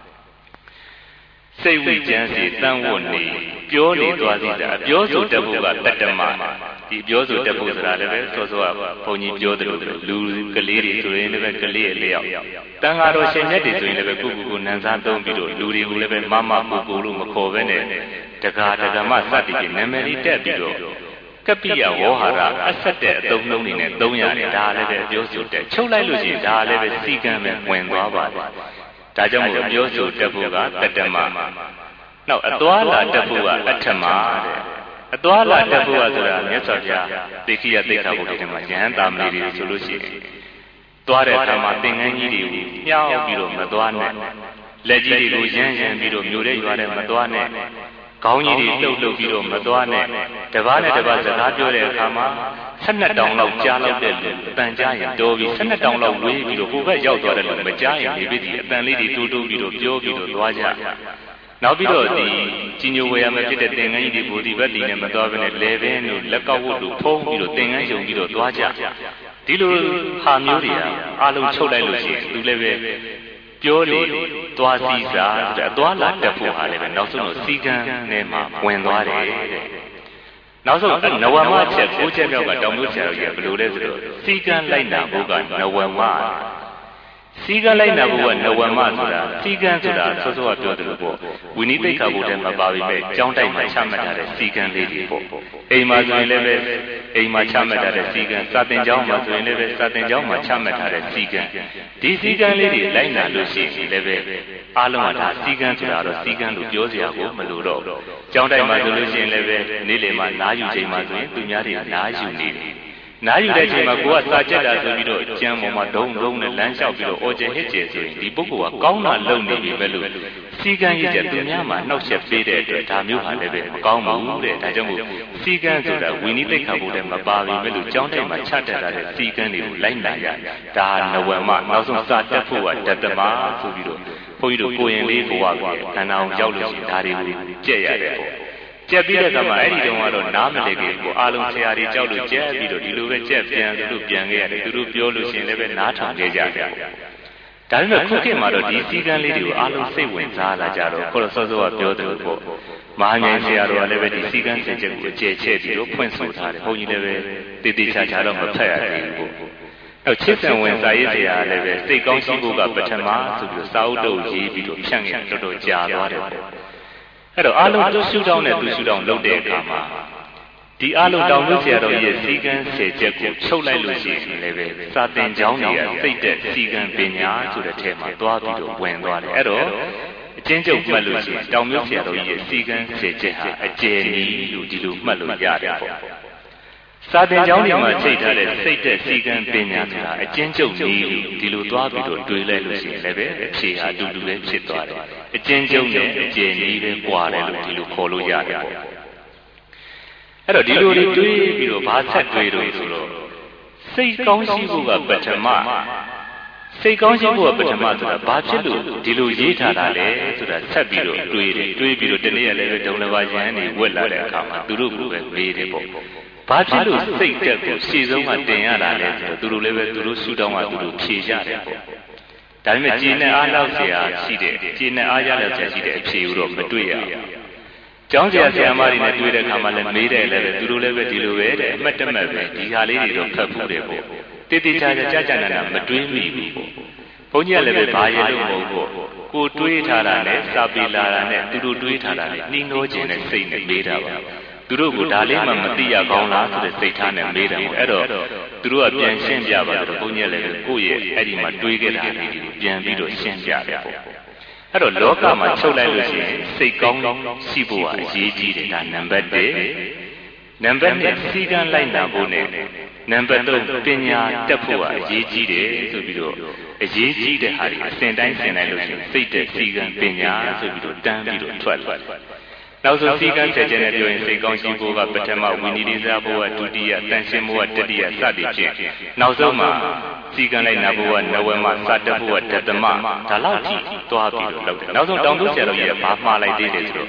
စိတ်ဝိကျမ်းစီတန်ဝတ်နေပြောနေသွားစီတာအပြောဆိုတတ်ဖို့ကတတ္တမဒီပြောဆိုတတ်ဖို့ဆိုတာလည်းပဲစောစောကဘုန်းကြီးပြောတယ်လို့လူကလေးတွေဆိုရင်လည်းပဲကလေးအလျောက်တန်ဃာတော်ရှင်မြတ်တွေဆိုရင်လည်းပဲကိုကိုကိုနန်းစားသုံးပြီးတော့လူတွေကိုလည်းပဲမမကိုကိုလို့မခေါ်ဘဲနဲ့တက္ကတက္ကမစသည်ဖြင့်နာမည်လေးတက်ပြီးတော့ကပ္ပိယဝေါဟာရအဆက်တဲ့အသုံးနှုန်းတွေနဲ့သုံးရတယ်ဒါလည်းပဲပြောဆိုတက်ချုပ်လိုက်လို့ရှိရင်ဒါလည်းပဲစီကံပဲဝင်သွားပါတယ်ဒါကြောင့်မို့ပြောဆိုတတ်ဖို့ကတတ္တမနောက်အသွာလာတတ်ဖို့ကအဋ္ဌမတဲ့အသွာလာတတ်ဖို့ကဆိုတာမြတ်စွာဘုရားသိခိယသိက္ခာပုဒ်ထဲမှာယဟန်တာမဏေတွေဆိုလို့ရှိရင်သွားတဲ့အခါမှာသင်္ကန်းကြီးတွေကိုညှောက်ပြီးတော့မသွားနဲ့လက်ကြီးတွေကိုရမ်းရမ်းပြီးတော့မျိုးတဲ့ရွာတဲ့မသွားနဲ့ခေါင်းကြီးတွေလှုပ်လှုပ်ပြီးတော့မသွားနဲ့တပားနဲ့တပားစကားပြောတဲ့အခါမှာဆက်နှစ်တောင်လောက်ကြားလောက်တဲ့လူအတန်ကြားရင်တော်ပြီးဆက်နှစ်တောင်လောက်ဝေးပြီးတော့ကိုယ်ဘက်ရောက်သွားတဲ့လူမကြားရင်ဒီပြည်အတန်လေးတွေတိုးတိုးပြီးတော့ပြောပြီးတော့သွားကြနောက်ပြီးတော့ဒီကြီးညိုဝေယမဖြစ်တဲ့သင်္ကန်းကြီးတွေဘူဒီဘက်တီနဲ့မသွားဘဲနဲ့လေဘင်းတို့လက်ကောက်ဝတ်တို့ဖုံးပြီးတော့သင်္ကန်းယုံပြီးတော့သွားကြဒီလိုဟာမျိုးတွေကအားလုံးချုပ်လိုက်လို့ရှိရင်သူလည်းပဲပြောလေသွားစီစားဆိုတဲ့အသွားလာတက်ဖို့ဟာလည်းပဲနောက်ဆုံးတော့စီကံထဲမှာဝင်သွားတယ်တဲ့နောက်ဆုံးနဝမချက်ကိုချက်မြောက်ကတောင်မျိုးဆရာတော်ကြီးကဘယ်လိုလဲဆိုတော့စီကံလိုက်နာဖို့ကနဝမစီကံလိုက်နာဖို့ကနဝမဆိုတာစီကံဆိုတာစောစောကပြောတယ်လို့ပေါ့ဝိနည်းသိက္ခာပုဒ်ထဲမှာပါပြီးမဲ့ကျောင်းတိုက်မှာချမှတ်ထားတဲ့စီကံလေးတွေပေါ့အိမ်မှာဆိုရင်လည်းပဲအိမ်မှာချမှတ်ထားတဲ့စီကံစာသင်ကျောင်းမှာဆိုရင်လည်းပဲစာသင်ကျောင်းမှာချမှတ်ထားတဲ့စီကံဒီစီကံလေးတွေလိုက်နာလို့ရှိရင်လည်းပဲအားလုံးကဒါစီကံဆိုတာတော့စီကံလို့ပြောစရာကိုမလိုတော့ကျောင်းတိုက်မှာဆိုလို့ရှိရင်လည်းပဲနေ့လယ်မှာနားယူချိန်မှာဆိုရင်သူများတွေနားယူနေတယ်နားယူတဲ့ချိန်မှာကိုကစာကြက်တာဆိုပြီးတော့ကျမ်းပေါ်မှာဒုံဒုံနဲ့လမ်းလျှောက်ပြီးတော့အော်ကျဟစ်ကျဲဆိုရင်ဒီပုဂ္ဂိုလ်ကကောင်းတာလုပ်နေပြီပဲလို့စီကံရည်ချက်သူများမှာနှောက်ယှက်ပေးတဲ့အတွက်ဒါမျိုးဟာလည်းပဲမကောင်းပါဘူးတဲ့ဒါကြောင့်မို့စီကံဆိုတာဝိနည်းသိက္ခာပုဒ်ထဲမှာပါပြီပဲလို့ကျောင်းတိုင်းမှာချတက်လာတဲ့စီကံတွေကိုလိုက်နိုင်ရဒါနဝမနောက်ဆုံးစာတက်ဖို့ကတတ္တမဆိုပြီးတော့ဘုန်းကြီးတို့ကိုရင်လေးဘဝကခန္ဓာအောင်ရောက်လို့ရှိရင်ဒါတွေကိုကြက်ရတယ်ပေါ့ကျက်ပြီးတဲ့အခါမှာအဲ့ဒီတုန်းကတော့နားမလည်ခင်ကိုအားလုံးဆရာတွေကြောက်လို့ကျက်ပြီးတော့ဒီလိုပဲကျက်ပြန်သူတို့ပြန်ခဲ့ရတယ်သူတို့ပြောလို့ရှိရင်လည်းပဲနားထောင်ခဲ့ကြတယ်ဒါပေမဲ့ခုခေတ်မှာတော့ဒီစီကံလေးတွေကိုအားလုံးစိတ်ဝင်စားလာကြတော့ခေါ်တော့စောစောကပြောတယ်လို့ပေါ့မဟာဉာဏ်ဆရာတော်ကလည်းပဲဒီစီကံစင်ချက်ကိုအကျယ်ချဲ့ပြီးတော့ဖွင့်ဆိုထားတယ်ဘုန်းကြီးလည်းပဲတည်တည်ချာချာတော့မဖတ်ရသေးဘူးပေါ့အဲ့ချစ်စံဝင်စာရေးဆရာလည်းပဲစိတ်ကောင်းရှိဖို့ကပထမဆိုပြီးတော့စာအုပ်တုပ်ရေးပြီးတော့ဖြန့်ခဲ့တော်တော်ကြာသွားတယ်ပေါ့အဲ့တော့အားလုံးသူရှုထောင်းနဲ့သူရှုထောင်းလုပ်တဲ့အခါမှာဒီအားလုံးတောင်မျိုးဆရာတော်ရဲ့စီကံဆယ်ချက်ကိုချုပ်လိုက်လို့ရှိရင်လည်းပဲစာသင်ကျောင်းတွေကစိတ်သက်စီကံပညာဆိုတဲ့ထဲမှာသွားပြီးတော့ဝင်သွားတယ်အဲ့တော့အချင်းချုပ်မှတ်လို့ရှိရင်တောင်မျိုးဆရာတော်ရဲ့စီကံဆယ်ချက်ဟာအကျယ်ကြီးလို့ဒီလိုမှတ်လို့ရတယ်ပေါ့စာသင်ကျောင်းတွေမှာချိန်ထားတဲ့စိတ်သက်စီကံပညာဆိုတာအချင်းချုပ်နည်းလို့ဒီလိုသွားပြီးတော့တွေးလိုက်လို့ရှိရင်လည်းပဲအဖြေဟာအတူတူပဲဖြစ်သွားတယ်အချင်းချုပ်နဲ့အကျယ်နည်းပဲပွာတယ်လို့ဒီလိုခေါ်လို့ရတယ်ပေါ့အဲ့တော့ဒီလိုတွေတွေးပြီးတော့ဘာဆက်တွေးလို့ဆိုတော့စိတ်ကောင်းရှိဖို့ကပထမစိတ်ကောင်းရှိဖို့ကပထမဆိုတာဘာဖြစ်လို့ဒီလိုရေးထားတာလဲဆိုတာဆက်ပြီးတော့တွေးတယ်တွေးပြီးတော့တနေ့ရက်လည်းပဲဒုံလဘရဟန်းတွေဝက်လာတဲ့အခါမှာသူတို့ကပဲမေးတယ်ပေါ့ဘာဖြစ်လို့စိတ်တက်ကိုရှေ့ဆုံးကတင်ရတာလဲဆိုတော့သူတို့လည်းပဲသူတို့ရှုထောင်းကသူတို့ဖြေကြတယ်ပေါ့ဒါပေမဲ့ကျေနပ်အားလောက်เสียရှိတယ်ကျေနပ်အားရလောက်เสียရှိတဲ့အဖြေကိုတော့မတွေ့ရဘူးကျောင်းဆရာဆရာမတွေနဲ့တွေ့တဲ့အခါမှာလည်းမေးတယ်လည်းပဲသူတို့လည်းပဲဒီလိုပဲတဲ့အမှတ်တမဲ့ပဲဒီဟာလေးတွေတော့ဖတ်ဖို့တယ်ပေါ့တည်တည်ချာချာကြာကြာနာနာမတွေးမိဘူးပေါ့ဘုန်းကြီးကလည်းပဲဘာရဲလို့မဟုတ်ပေါ့ကိုတွေးထားတာနဲ့စာပေလာတာနဲ့သူတို့တွေးထားတာနဲ့နှီးနှောခြင်းနဲ့စိတ်နဲ့မေးတာပါသူတို့ကဒါလေးမှမသိရကောင်းလားဆိုတဲ့စိတ်ထားနဲ့မေးတယ်ပေါ့အဲ့တော့သူတို့ကပြန်ရှင်းပြပါတော့ဘုန်းကြီးလည်းကိုယ့်ရဲ့အဲ့ဒီမှာတွေးခဲ့တာလေးကိုပြန်ပြီးတော့ရှင်းပြတယ်ပေါ့အဲ့တော့လောကမှာချုပ်လိုက်လို့ရှိရင်စိတ်ကောင်းရှိဖို့ကအရေးကြီးတယ်ဒါနံပါတ်တစ်နံပါတ်နှစ်စီကံလိုက်နာဖို့နဲ့နံပါတ်သုံးပညာတက်ဖို့ကအရေးကြီးတယ်ဆိုပြီးတော့အရေးကြီးတဲ့ဟာတွေအစဉ်တိုင်းဆင်တိုင်းလို့ရှိရင်စိတ်တက်စီကံပညာဆိုပြီးတော့တန်းပြီးတော့ထွက်လာနောက်ဆုံးစီကံချက်ချက်နဲ့ပြောရင်စိတ်ကောင်းရှိဖို့ကပထမဝိနည်းလေးစားဖို့ကဒုတိယတန်ရှင်းဖို့ကတတိယစသည်ဖြင့်နောက်ဆုံးမှာစီကံလိုက်နာဖို့ကနဝမစတတ်ဖို့ကဒသမဒါလောက်ထိသွားပြီးတော့လုပ်တယ်နောက်ဆုံးတောင်တို့ဆရာတော်ကြီးကဘာမှားလိုက်သေးတယ်ဆိုတော့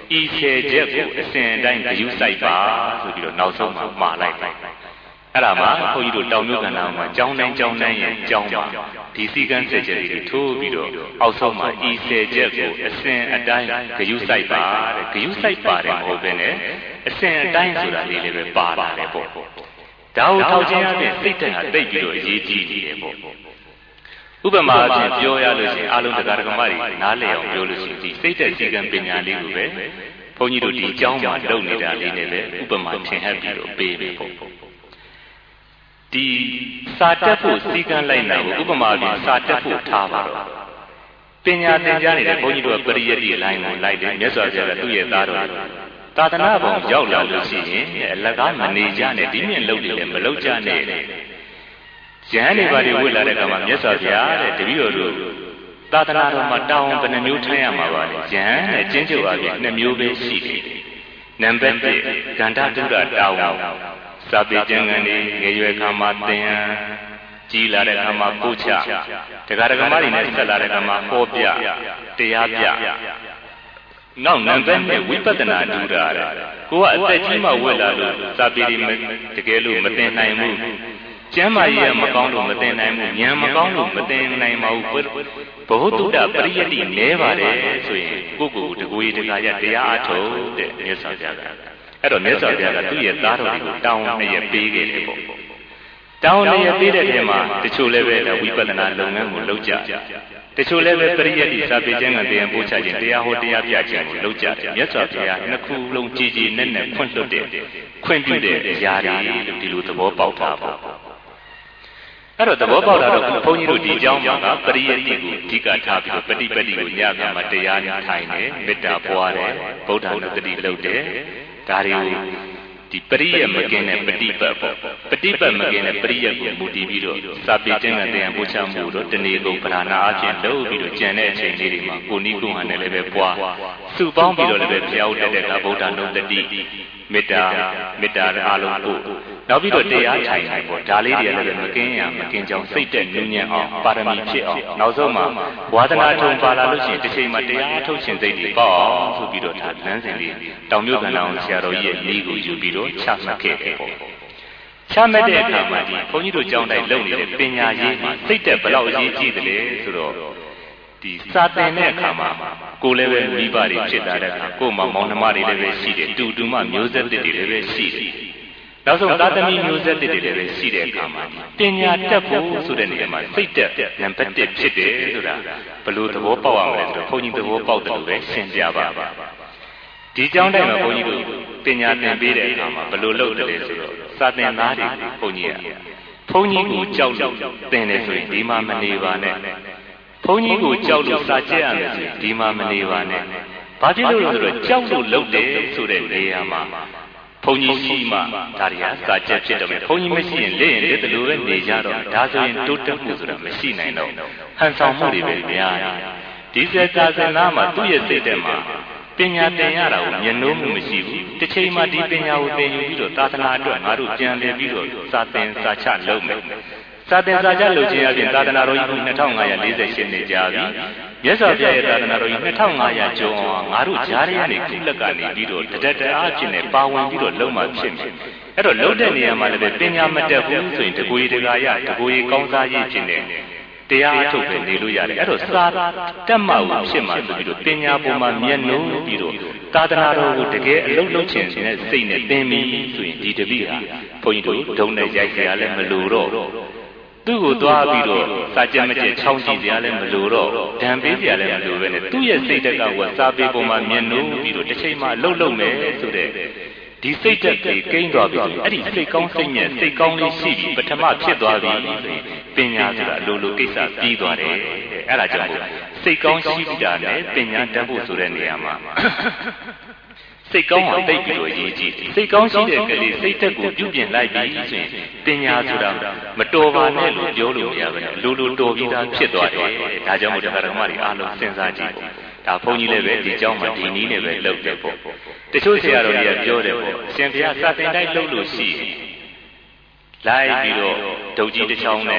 ဤဆယ်ချက်ကိုအစဉ်အတိုင်းဂရုစိုက်ပါဆိုပြီးတော့နောက်ဆုံးမှာမှာလိုက်တယ်အဲ့ဒါမှဘုန်းကြီးတို့တောင်မြို့ကဏ္ဍမှာကျောင်းတိုင်းကျောင်းတိုင်းရဲ့ကျောင်းမှာဒီစည်းကမ်းဆယ်ချက်တွေထိုးပြီးတော့အောက်ဆုံးမှာဤဆယ်ချက်ကိုအစဉ်အတိုင်းဂရုစိုက်ပါတဲ့ဂရုစိုက်ပါတယ်မဟုတ်ဘဲနဲ့အစဉ်အတိုင်းဆိုတာလေးလည်းပဲပါလာတယ်ပေါ့ဒါကိုထောက်ခြင်းအပြင်စိတ်ဓာတ်ဟာတိတ်ပြီးတော့အရေးကြီးနေတယ်ပေါ့ဥပမာအဖြစ်ပြောရလို့ရှိရင်အလုံးတကာဒကမတွေနားလည်အောင်ပြောလို့ရှိရင်ဒီစိတ်ဓာတ်စည်းကမ်းပညာလေးကိုပဲဘုန်းကြီးတို့ဒီအကြောင်းမှာလုပ်နေတာလေးနဲ့ပဲဥပမာထင်ဟပ်ပြီးတော့ပေးမယ်ပေါ့ဒီစာတက်ဖို့စည်းကမ်းလိုက်နာကိုဥပမာပြီးစာတက်ဖို့ထားပါတော့ပညာသင်ကြားနေတဲ့ဘုန်းကြီးတို့ကပရိယတ္တိလိုင်းကိုလိုက်တယ်မြတ်စွာဘုရားကသူ့ရဲ့သားတော်သာသနာ့ဘုံရောက်လာလို့ရှိရင်အလကားမနေကြနဲ့ဒီမြင့်လုပ်တယ်လည်းမလုပ်ကြနဲ့ရဟန်းတွေပါတွေဝိလာတဲ့ကမှာမြတ်စွာဘုရားတဲ့တပည့်တော်တို့သာသနာတော်မှာတောင်းဘယ်နှမျိုးထိုင်ရမှာပါလဲယဟန်နဲ့ကျင့်ကြံအပြင်နှစ်မျိုးပဲရှိတယ်နံပါတ်တစ်ကန္တာတုဒ္ဒတာဝန်စာပေကျမ်းဂန်တွေငယ်ရွယ်ခါမှာသင်ဟန်ကြီးလာတဲ့ခါမှာပို့ချတရားဓမ္မတွေနဲ့ဆက်လာတဲ့ခါမှာဟောပြတရားပြနောက်နံပါတ်နှစ်ဝိပဿနာတုဒ္ဒတာကိုကအသက်ကြီးမှဝက်လာလို့စာပေတွေတကယ်လို့မသင်နိုင်ဘူးကျမ်းမာရေးမကောင်းလို့မသင်နိုင်ဘူးဉာဏ်မကောင်းလို့မသင်နိုင်ပါဘူးဘုဟုတ္တပရိယတ္တိနဲပါတယ်ဆိုရင်ကိုယ့်ကိုယ်တကူကြီးတကားရတရားအထုတ်တဲ့မြတ်စွာဘုရားကအဲ့တော့မြတ်စွာဘုရားကသူ့ရဲ့သားတော်တွေကိုတောင်းနဲ့ရပေးခဲ့တယ်ပေါ့တောင်းနဲ့ရပေးတဲ့ထဲမှာတချို့လည်းပဲဝိပဿနာလုပ်ငန်းကိုလုပ်ကြတချို့လည်းပဲပရိယတ္တိစာပေကျမ်းကတရားပို့ချခြင်းတရားဟောတရားပြခြင်းကိုလုပ်ကြတယ်မြတ်စွာဘုရားနှစ်ခုလုံးကြည်ကြည်နဲ့နဲ့ဖွင့်လွှတ်တဲ့ခွင့်ပြုတဲ့အရာတွေလို့ဒီလိုသဘောပေါက်တာပေါ့အဲ့တော့သဘောပေါက်တာတော့ဘုန်းကြီးတို့ဒီအကြောင်းမှာကပရိယတ္တိကိုအဓိကထားပြီးတော့ပฏิပတ်တိကိုညပြမှာတရားနဲ့ထိုင်တယ်မေတ္တာပွားတယ်ဗုဒ္ဓနုတ္တိလုပ်တယ်ဒါတွေကိုဒီပရိယမကင်းတဲ့ပฏิပတ်ပေါ့ပฏิပတ်မကင်းတဲ့ပရိယကိုမူတည်ပြီးတော့စာပေကျမ်းကတရားပို့ချမှုတို့တဏှေကုန်ပဓာနာအဖြစ်လုပ်ပြီးတော့ကျန်တဲ့အချိန်လေးတွေမှာကိုနိကုဟန်နဲ့လည်းပဲပွားစုပေါင်းပြီးတော့လည်းပဲဘုရားတက်တဲ့ကဗုဒ္ဓနုတ္တိမေတ္တာမေတ္တာအားလုံးကိုနောက်ပြီးတော့တရားထိုင်နိုင်ပေါ့ဒါလေးတွေလည်းမကင်းရမကင်းကြောင်စိတ်တက်နူးညံ့အောင်ပါရမီဖြစ်အောင်နောက်ဆုံးမှာဝါဒနာထုံပါလာလို့ရှိရင်တစ်ချိန်မှာတရားထုတ်ခြင်းစိတ်တွေပေါ့အောင်ဆိုပြီးတော့ဒါလမ်းစဉ်လေးတောင်မြို့ကဏ္ဍအောင်ဆရာတော်ကြီးရဲ့ဤကိုယူပြီးတော့ချမှတ်ခဲ့တယ်ပေါ့ချမှတ်တဲ့အခါမှာဒီဘုန်းကြီးတို့ကျောင်းတိုင်းလုပ်နေတဲ့ပညာရေးမှာစိတ်တက်ဘယ်လောက်အရေးကြီးတယ်လဲဆိုတော့ဒီစာသင်တဲ့အခါမှာကိုယ်လည်းပဲမိဘတွေဖြစ်လာတဲ့အခါကိုယ်မှမောင်နှမတွေလည်းပဲရှိတယ်တူတူမှမျိုးဆက်တွေလည်းပဲရှိတယ်နောက်ဆုံးသာသမီမျိုးဆက်တွေလည်းပဲရှိတဲ့အခါမှာပညာတတ်ဖို့ဆိုတဲ့နေရာမှာစိတ်တက်နံပါတ်တစ်ဖြစ်တယ်ဆိုတာဘယ်လိုသဘောပေါက်အောင်လဲဆိုတော့ဘုန်းကြီးသဘောပေါက်တယ်လို့ပဲရှင်းပြပါပါဒီကြောင်းတိုင်းမှာဘုန်းကြီးတို့ပညာသင်ပေးတဲ့အခါမှာဘယ်လိုလုပ်တယ်လဲဆိုတော့စာသင်သားတွေဘုန်းကြီးကဘုန်းကြီးကိုကြောက်လို့သင်တယ်ဆိုရင်ဒီမှာမနေပါနဲ့ဘုန်းကြီးကိုကြောက်လို့စာကျက်ရမယ်ဆိုရင်ဒီမှာမနေပါနဲ့ဘာဖြစ်လို့လဲဆိုတော့ကြောက်လို့လုပ်တယ်ဆိုတဲ့နေရာမှာဘုန်းကြီးရှိမှဒါရီဟာစာကျက်ဖြစ်တော့မယ်ဘုန်းကြီးမရှိရင်လေရင်လေတလူပဲနေကြတော့ဒါဆိုရင်တိုးတက်မှုဆိုတာမရှိနိုင်တော့ဟန်ဆောင်မှုတွေပဲများဒီစကားစနာမှာသူ့ရဲ့စိတ်ထဲမှာပညာသင်ရတာကိုမျက်နှိုးမှုမရှိဘူးတစ်ချိန်မှဒီပညာကိုသင်ယူပြီးတော့သာသနာအတွက်ငါတို့ပြန်လည်ပြီးတော့စာသင်စာချလုပ်မယ်စာသင်စာချလုပ်ခြင်းအပြင်သာသနာတော်ကြီးနှစ်ထောင်ငါးရာလေးဆယ်ရှစ်နှစ်ကြာပြီမြတ်စွာဘုရားရဲ့သာသနာတော်ကြီးနှစ်ထောင်ငါးရာကျော်အောင်ငါတို့ဂျားရရနေခုလက်ကနေပြီးတော့တဒတအားဖြစ်နေပါဝင်ပြီးတော့လုံးမှဖြစ်မယ်အဲ့တော့လုံးတဲ့နေရာမှာလည်းပညာမတတ်ဘူးဆိုရင်တကူရီတကာရတကူရီကောင်းစားရေးဖြစ်နေတရားအထုတ်ပဲနေလို့ရတယ်အဲ့တော့စာတတ်မှကိုဖြစ်မှဆိုပြီးတော့ပညာပေါ်မှာမျက်နှိုးပြီးတော့သာသနာတော်ကိုတကယ်အလုံးလုံးချင်တဲ့စိတ်နဲ့သင်ပြီးဆိုရင်ဒီတပည့်ဟာဘုန်းကြီးတို့ဒုံနဲ့ရိုက်ကြရလဲမလို့တော့သူ့ကိုသွားပြီးတော့စာကြက်မကျက်ချောင်းကြည့်ကြရလဲမလို့တော့ဒံပေးကြရလဲမလို့ပဲနဲ့သူ့ရဲ့စိတ်တက်ကကစာပေပေါ်မှာမျက်နှိုးပြီးတော့တစ်ချိန်မှအလုံးလုံးမယ်ဆိုတဲ့ဒီစိတ်တက်ကြီးကိန်းသွားပြီဆိုရင်အဲ့ဒီစိတ်ကောင်းစိတ်ညက်စိတ်ကောင်းလေးရှိပြီးပထမဖြစ်သွားပြီဆိုရင်ပညာဆိုတာအလိုလိုကိစ္စပြီးသွားတယ်အဲ့ဒါကြောင့်စိတ်ကောင်းရှိတာနဲ့ပညာတတ်ဖို့ဆိုတဲ့နေရာမှာစိတ်ကောင်းဟာတိတ်ပြီးတော့ရေးကြည့်စိတ်ကောင်းရှိတဲ့ကလေးစိတ်သက်ကိုပြုပြင်လိုက်ပြီဆိုရင်ပညာဆိုတာမတော်ပါနဲ့လို့ပြောလို့မရဘူးလိုလိုတော်ပြီးသားဖြစ်သွားတယ်ဒါကြောင့်မို့တရားဓမ္မတွေအားလုံးစဉ်းစားကြည့်ပေါ့ဒါဘုန်းကြီးလည်းပဲဒီเจ้าမှာဒီနည်းနဲ့ပဲလုပ်တယ်ပေါ့တချို့ဆရာတော်တွေကပြောတယ်ပေါ့ရှင်ဘုရားစာသင်တိုက်လုပ်လို့ရှိရင်လိုက်ပြီးတော့ဒုတ်ကြီးတစ်ချောင်းနဲ့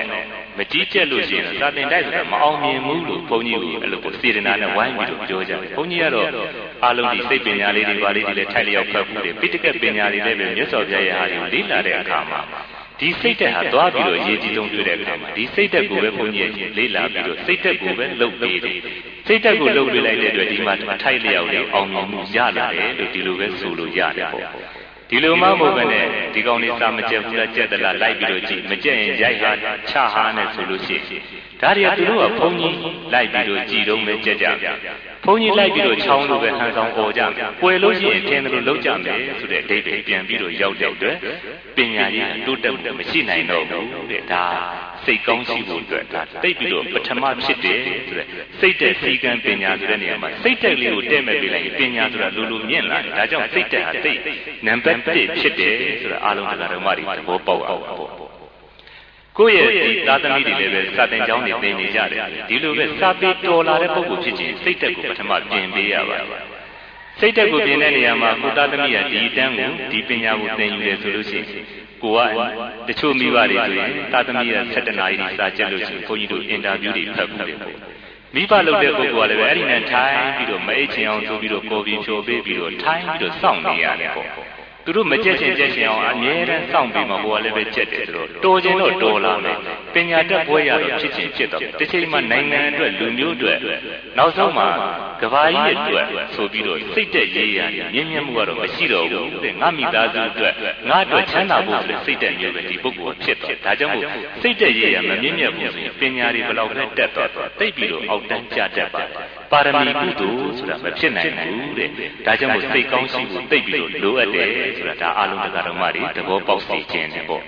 မကြီးကျက်လို့ရှိရင်စာသင်တိုက်ဆိုတာမအောင်မြင်ဘူးလို့ဘုန်းကြီးကအဲ့လိုစေတနာနဲ့ဝိုင်းပြီးတော့ပြောကြတယ်ဘုန်းကြီးကတော့အားလုံးဒီစိတ်ပညာလေးတွေပါလေးတွေလည်းထိုက်လျောက်ဖတ်ဖို့တယ်ပိဋကပညာတွေလည်းပဲမြတ်စွာဘုရားရဲ့ဟာတွေကိုလေ့လာတဲ့အခါမှာဒီစိတ်တက်ဟာသွားပြီးတော့အရေးကြီးဆုံးတွေ့တဲ့အခါမှာဒီစိတ်တက်ကိုပဲဘုန်းကြီးလေ့လာပြီးတော့စိတ်တက်ကိုပဲလှုပ်ပေးတယ်စိတ်တက်ကိုလှုပ်ပေးလိုက်တဲ့အတွက်ဒီမှာထိုက်လျောက်လေးအောင်မြင်မှုရလာတယ်လို့ဒီလိုပဲဆိုလို့ရတယ်ပေါ့ဒီလိုမှမဟုတ်ဘဲနဲ့ဒီကောင်လေးစာမကြက်ဘူးလားကြက်သလားလိုက်ပြီးတော့ကြည့်မကြက်ရင်ရိုက်ဟာချဟာနဲ့ဆိုလို့ရှိရင်ဒါတွေကသူတို့ကဘုန်းကြီးလိုက်ပြီးတော့ကြည်တော့ပဲကြက်ကြဘုန်းကြီးလိုက်ပြီးတော့ချောင်းလိုပဲဟန်ဆောင်ပေါ်ကြမယ်ပွယ်လို့ရှိရင်ထင်တယ်လို့လုံးကြမယ်ဆိုတဲ့အဓိပ္ပာယ်ပြန်ပြီးတော့ရောက်တဲ့အတွက်ပညာရေးတိုးတက်မှုမရှိနိုင်တော့ဘူးတဲ့ဒါစိတ်ကောင်းရှိဖို့အတွက်ဒါတိတ်ပြီးတော့ပထမဖြစ်တယ်ဆိုတဲ့စိတ်တက်စီကံပညာဆိုတဲ့နေရာမှာစိတ်တက်လေးကိုတဲ့မဲ့ပြလိုက်ပညာဆိုတာလိုလိုမြင့်လာတယ်ဒါကြောင့်စိတ်တက်ဟာတိတ်နံပါတ်တစ်ဖြစ်တယ်ဆိုတာအားလုံးတရားတော်မှတွေသဘောပေါက်အောင်ပေါ့ကိုယ့်ရဲ့ဒီသာသမီတွေလည်းပဲစာသင်ကျောင်းတွေသင်နေကြတယ်ဒီလိုပဲစာပေတော်လာတဲ့ပုဂ္ဂိုလ်ဖြစ်ခြင်းစိတ်တက်ကိုပထမပြင်ပေးရပါတယ်စိတ်တက်ကိုပြင်တဲ့နေရာမှာကိုသာသမီးကဒီတန်းကိုဒီပညာကိုသင်ယူတယ်ဆိုလို့ရှိရင်ကိုကတချို့မိဘတွေဆိုရင်သာသမီးကဆယ်တနာရီစာကျက်လို့ရှိရင်ဘုန်းကြီးတို့အင်တာဗျူးတွေဖတ်ဖို့တယ်မိဘလုပ်တဲ့ပုဂ္ဂိုလ်ကလည်းပဲအဲ့ဒီနဲ့ထိုင်ပြီးတော့မအိတ်ချင်အောင်ဆိုပြီးတော့ပေါ်ပြီးဖြိုပေးပြီးတော့ထိုင်ပြီးတော့စောင့်နေရတယ်ပေါ့သူတို့မကြက်ချင်ကြက်ချင်အောင်အမြဲတမ်းစောင့်ပြီးမှကိုယ်ကလည်းပဲကြက်တယ်ဆိုတော့တော်ခြင်းတော့တော်လာမယ်ပညာတတ်ပွဲရတော့ဖြစ်ချင်းဖြစ်တော့တစ်ချိန်မှနိုင်ငံအတွက်လူမျိုးအတွက်နောက်ဆုံးမှကဘာကြီးအတွက်ဆိုပြီးတော့စိတ်တက်ရေးရမြင့်မြတ်မှုကတော့မရှိတော့ဘူးတဲ့ငါမိသားစုအတွက်ငါအတွက်ချမ်းသာဖို့ဆိုတဲ့စိတ်တက်မျိုးပဲဒီပုဂ္ဂိုလ်ဖြစ်တော့ဒါကြောင့်မို့စိတ်တက်ရေးရမမြင့်မြတ်ဘူးဆိုရင်ပညာတွေဘယ်လောက်ပဲတက်တော့တိတ်ပြီးတော့အောက်တန်းကြတတ်ပါပါရမီကုသိုလ်ဆိုတာမဖြစ်နိုင်ဘူးတဲ့ဒါကြောင့်မို့စိတ်ကောင်းရှိဖို့တိတ်ပြီးတော့လိုအပ်တယ်ဆိုတာဒါအလုံးတရားတော်မှတွေသဘောပေါက်စေခြင်းနဲ့ပေါ့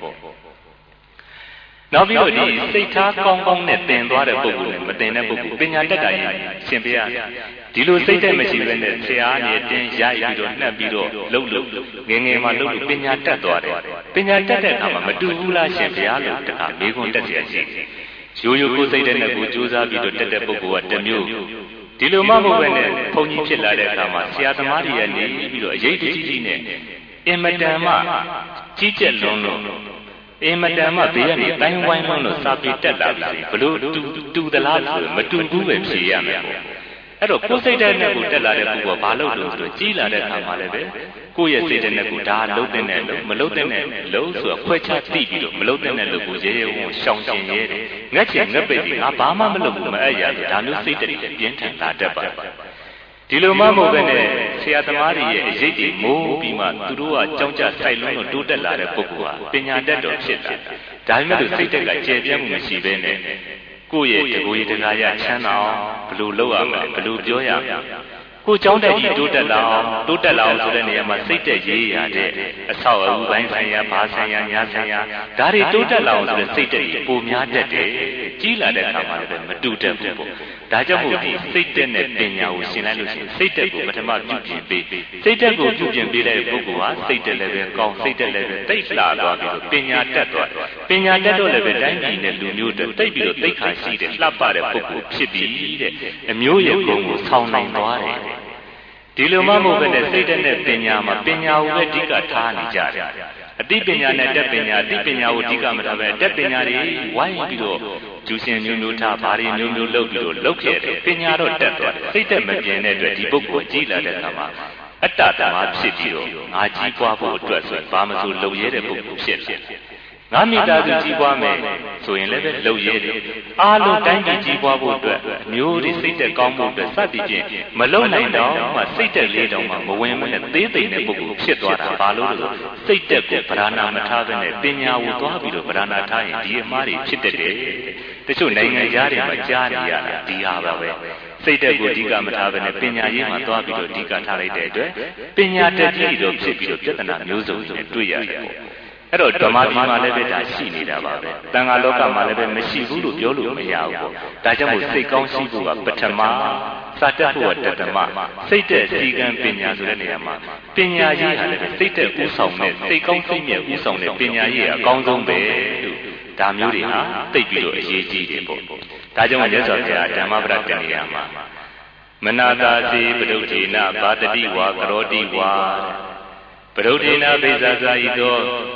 နောက်ပြီးတော့ဒီစိတ်ထားကောင်းကောင်းနဲ့သင်သွားတဲ့ပုဂ္ဂိုလ်နဲ့မသင်တဲ့ပုဂ္ဂိုလ်ပညာတတ်တာရင်ရှင်ပြရဒီလိုစိတ်တက်မရှိဘဲနဲ့ဆရာအနေတင်းရိုက်ပြီးတော့နှက်ပြီးတော့လှုပ်လို့ငငယ်မှလှုပ်လို့ပညာတတ်သွားတယ်ပညာတတ်တဲ့အခါမှာမတူဘူးလားရှင်ပြရလို့တခါမေးခွန်းတက်เสียရှိရိုးရိုးကိုစိတ်တဲ့နဲ့ကိုကြိုးစားပြီးတော့တက်တဲ့ပုဂ္ဂိုလ်ကတစ်မျိုးဒီလိုမှမဟုတ်ဘဲနဲ့ဘုန်းကြီးဖြစ်လာတဲ့အခါမှာဆရာသမားတွေရဲ့နေပြီးတော့အရေးတကြီးကြီးနဲ့အင်မတန်မှကြီးကျယ်လွန်းလို့အင်မတန်မှဘေးကနေတိုင်းဝိုင်းလုံးလို့စာပေတက်လာပြီဘလို့တူတူသလားဆိုမတူဘူးပဲဖြေရမယ်ပေါ့အဲ့တော့ကိုယ်စိတ်တဲ့နဲ့ကိုတက်လာတဲ့ပုဂ္ဂိုလ်ကဘာလုပ်လို့ဆိုတော့ကြီးလာတဲ့အခါမှာလည်းပဲကိုယ့်ရဲ့စိတ်တဲ့နဲ့ကိုဒါလုံးတဲ့နဲ့လို့မလုံးတဲ့နဲ့လို့ဆိုတော့ခွဲခြားသိပြီးတော့မလုံးတဲ့နဲ့လို့ကိုရဲရဲဝံရှောင်ကျင်ရဲတယ်ငက်ချင်ငက်ပိတ်ပြီးငါဘာမှမလုပ်ဘူးမအဲ့ရဆိုဒါမျိုးစိတ်တဲ့ပြင်းထန်လာတတ်ပါဒီလိုမှမဟုတ်ပဲနဲ့ဆရာသမားတွေရဲ့အရေးကြီးမိုးပြီးမှသူတို့ကကြောင်းကြစိုက်လုံးလို့တိုးတက်လာတဲ့ပုဂ္ဂိုလ်ဟာပညာတတ်တော်ဖြစ်လာဒါပေမဲ့လို့စိတ်တက်ကကျေပြတ်မှုမရှိဘဲနဲ့ကိုယ့်ရဲ့တကူရတကားရချမ်းသာအောင်ဘယ်လိုလုပ်ရမလဲဘယ်လိုပြောရမလဲကိုကြောင်းတက်ကြီးတိုးတက်လာအောင်တိုးတက်လာအောင်ဆိုတဲ့နေရာမှာစိတ်တက်ရေးရတဲ့အဆောက်အဦပိုင်းဆိုင်ရာဘာဆိုင်ရာညာဆိုင်ရာဒါတွေတိုးတက်လာအောင်ဆိုတဲ့စိတ်တက်ကြီးပိုများတတ်တယ်ကြီးလာတဲ့အခါမှာလည်းမတူတတ်ဘူးပေါ့ဒါကြောင့်မို့ဒီစိတ်တက်နဲ့ပညာကိုရှင်းလိုက်လို့ရှိရင်စိတ်တက်ကိုပထမပြုပြင်ပေးစိတ်တက်ကိုပြုပြင်ပေးတဲ့ပုဂ္ဂိုလ်ဟာစိတ်တက်လည်းပဲကောင်းစိတ်တက်လည်းပဲတိတ်လာသွားပြီးတော့ပညာတက်သွားပညာတက်တော့လည်းပဲတိုင်းပြည်နဲ့လူမျိုးတွေတိတ်ပြီးတော့သိက္ခာရှိတဲ့လှပတဲ့ပုဂ္ဂိုလ်ဖြစ်ပြီးတဲ့အမျိုးရဲ့ဂုဏ်ကိုဆောင်းနိုင်သွားတယ်ဒီလိုမှမဟုတ်ဘဲနဲ့စိတ်တက်နဲ့ပညာမှာပညာကိုပဲအဓိကထားနေကြတယ်အသိပညာနဲ့တက်ပညာအသိပညာကိုအဓိကမထားပဲတက်ပညာတွေဝိုင်းပြီးတော့ကျူရှင်မျိုးမျိုးထားဘာတွေမျိုးမျိုးလုပ်ပြီးတော့လုပ်ခဲ့တယ်ပညာတော့တက်သွားတယ်စိတ်တက်မပြင်းတဲ့အတွက်ဒီပုဂ္ဂိုလ်ကြီးလာတဲ့အခါမှာအတ္တသမားဖြစ်ပြီးတော့ငါကြီးပွားဖို့အတွက်ဆိုဘာမဆိုလုပ်ရဲတဲ့ပုဂ္ဂိုလ်ဖြစ်တယ်ငါမိသားစုကြီးပွားမယ်ဆိုရင်လည်းပဲလုပ်ရဲတယ်အားလုံးတိုင်းပြည်ကြီးပွားဖို့အတွက်မျိုးတွေစိတ်တက်ကောင်းဖို့အတွက်စသည်ဖြင့်မလုပ်နိုင်တော့မှစိတ်တက်လေးတောင်မှမဝင်မနဲ့သေးသိမ့်တဲ့ပုဂ္ဂိုလ်ဖြစ်သွားတာဘာလို့လဲစိတ်တက်ကိုဗราဏာမထားဘဲနဲ့ပညာကိုသွားပြီးတော့ဗราဏာထားရင်ဒီအမှားတွေဖြစ်တတ်တယ်တချို့နိုင်ငံသားတွေမှာကြားနေရတာဒီဟာပါပဲစိတ်တက်ကိုအဓိကမထားဘဲနဲ့ပညာရေးမှာသွားပြီးတော့အဓိကထားလိုက်တဲ့အတွက်ပညာတက်ကြီးတော့ဖြစ်ပြီးတော့ပြဿနာမျိုးစုံနဲ့တွေ့ရတယ်ပေါ့အဲ့တော့ဓမ္မဒီမှာလည်းပဲဒါရှိနေတာပါပဲတန်ခါလောကမှာလည်းပဲမရှိဘူးလို့ပြောလို့မရဘူးပေါ့ဒါကြောင့်မို့စိတ်ကောင်းရှိဖို့ကပထမစာတတ်ဖို့ကတတမစိတ်တဲ့စီကံပညာဆိုတဲ့နေရာမှာပညာရေးဟာလည်းပဲစိတ်တဲ့ဥဆောင်တဲ့စိတ်ကောင်းစိတ်မြတ်ဥဆောင်တဲ့ပညာရေးကအကောင်းဆုံးပဲလို့ဒါမျိုးတွေဟာသိပြီးတော့အရေးကြီးတယ်ပေါ့ဒါကြောင့်မြတ်စွာဘုရားဓမ္မပဒတနေရာမှာမနာတာစီပဒုဋ္ဌိနဘာတတိဝါကရောတိဝါပဒုဋ္ဌိနဘိဇာဇာဤသော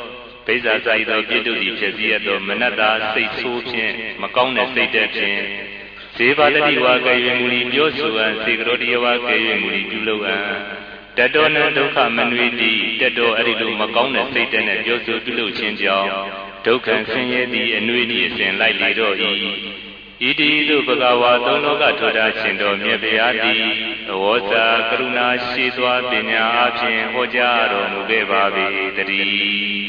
ဘိဇာစာဤသောပြည့်တို့သည်ဖြစ်စီရသောမနတ္တာစိတ်ဆိုးဖြင့်မကောင်းတဲ့စိတ်တက်ဖြင့်ဇေဘာတတိဝါကဲ့၍မူလီပြောဆိုအံစေကရောတိယဝါကဲ့၍မူလီပြုလုပ်အံတတောနဒုက္ခမနွေတိတတောအဲ့ဒီလိုမကောင်းတဲ့စိတ်တက်နဲ့ပြောဆိုပြုလုပ်ခြင်းကြောင့်ဒုက္ခဆင်းရဲသည့်အနွေသည်အစဉ်လိုက်လေတော့၏ဣတိတုဘဂဝါသုံးလောကထောတာရှင်တော်မြတ်ဗျာတိအဝေါစာကရုဏာရှိစွာပညာအဖြင့်ဟောကြားတော်မူခဲ့ပါ၏တည်း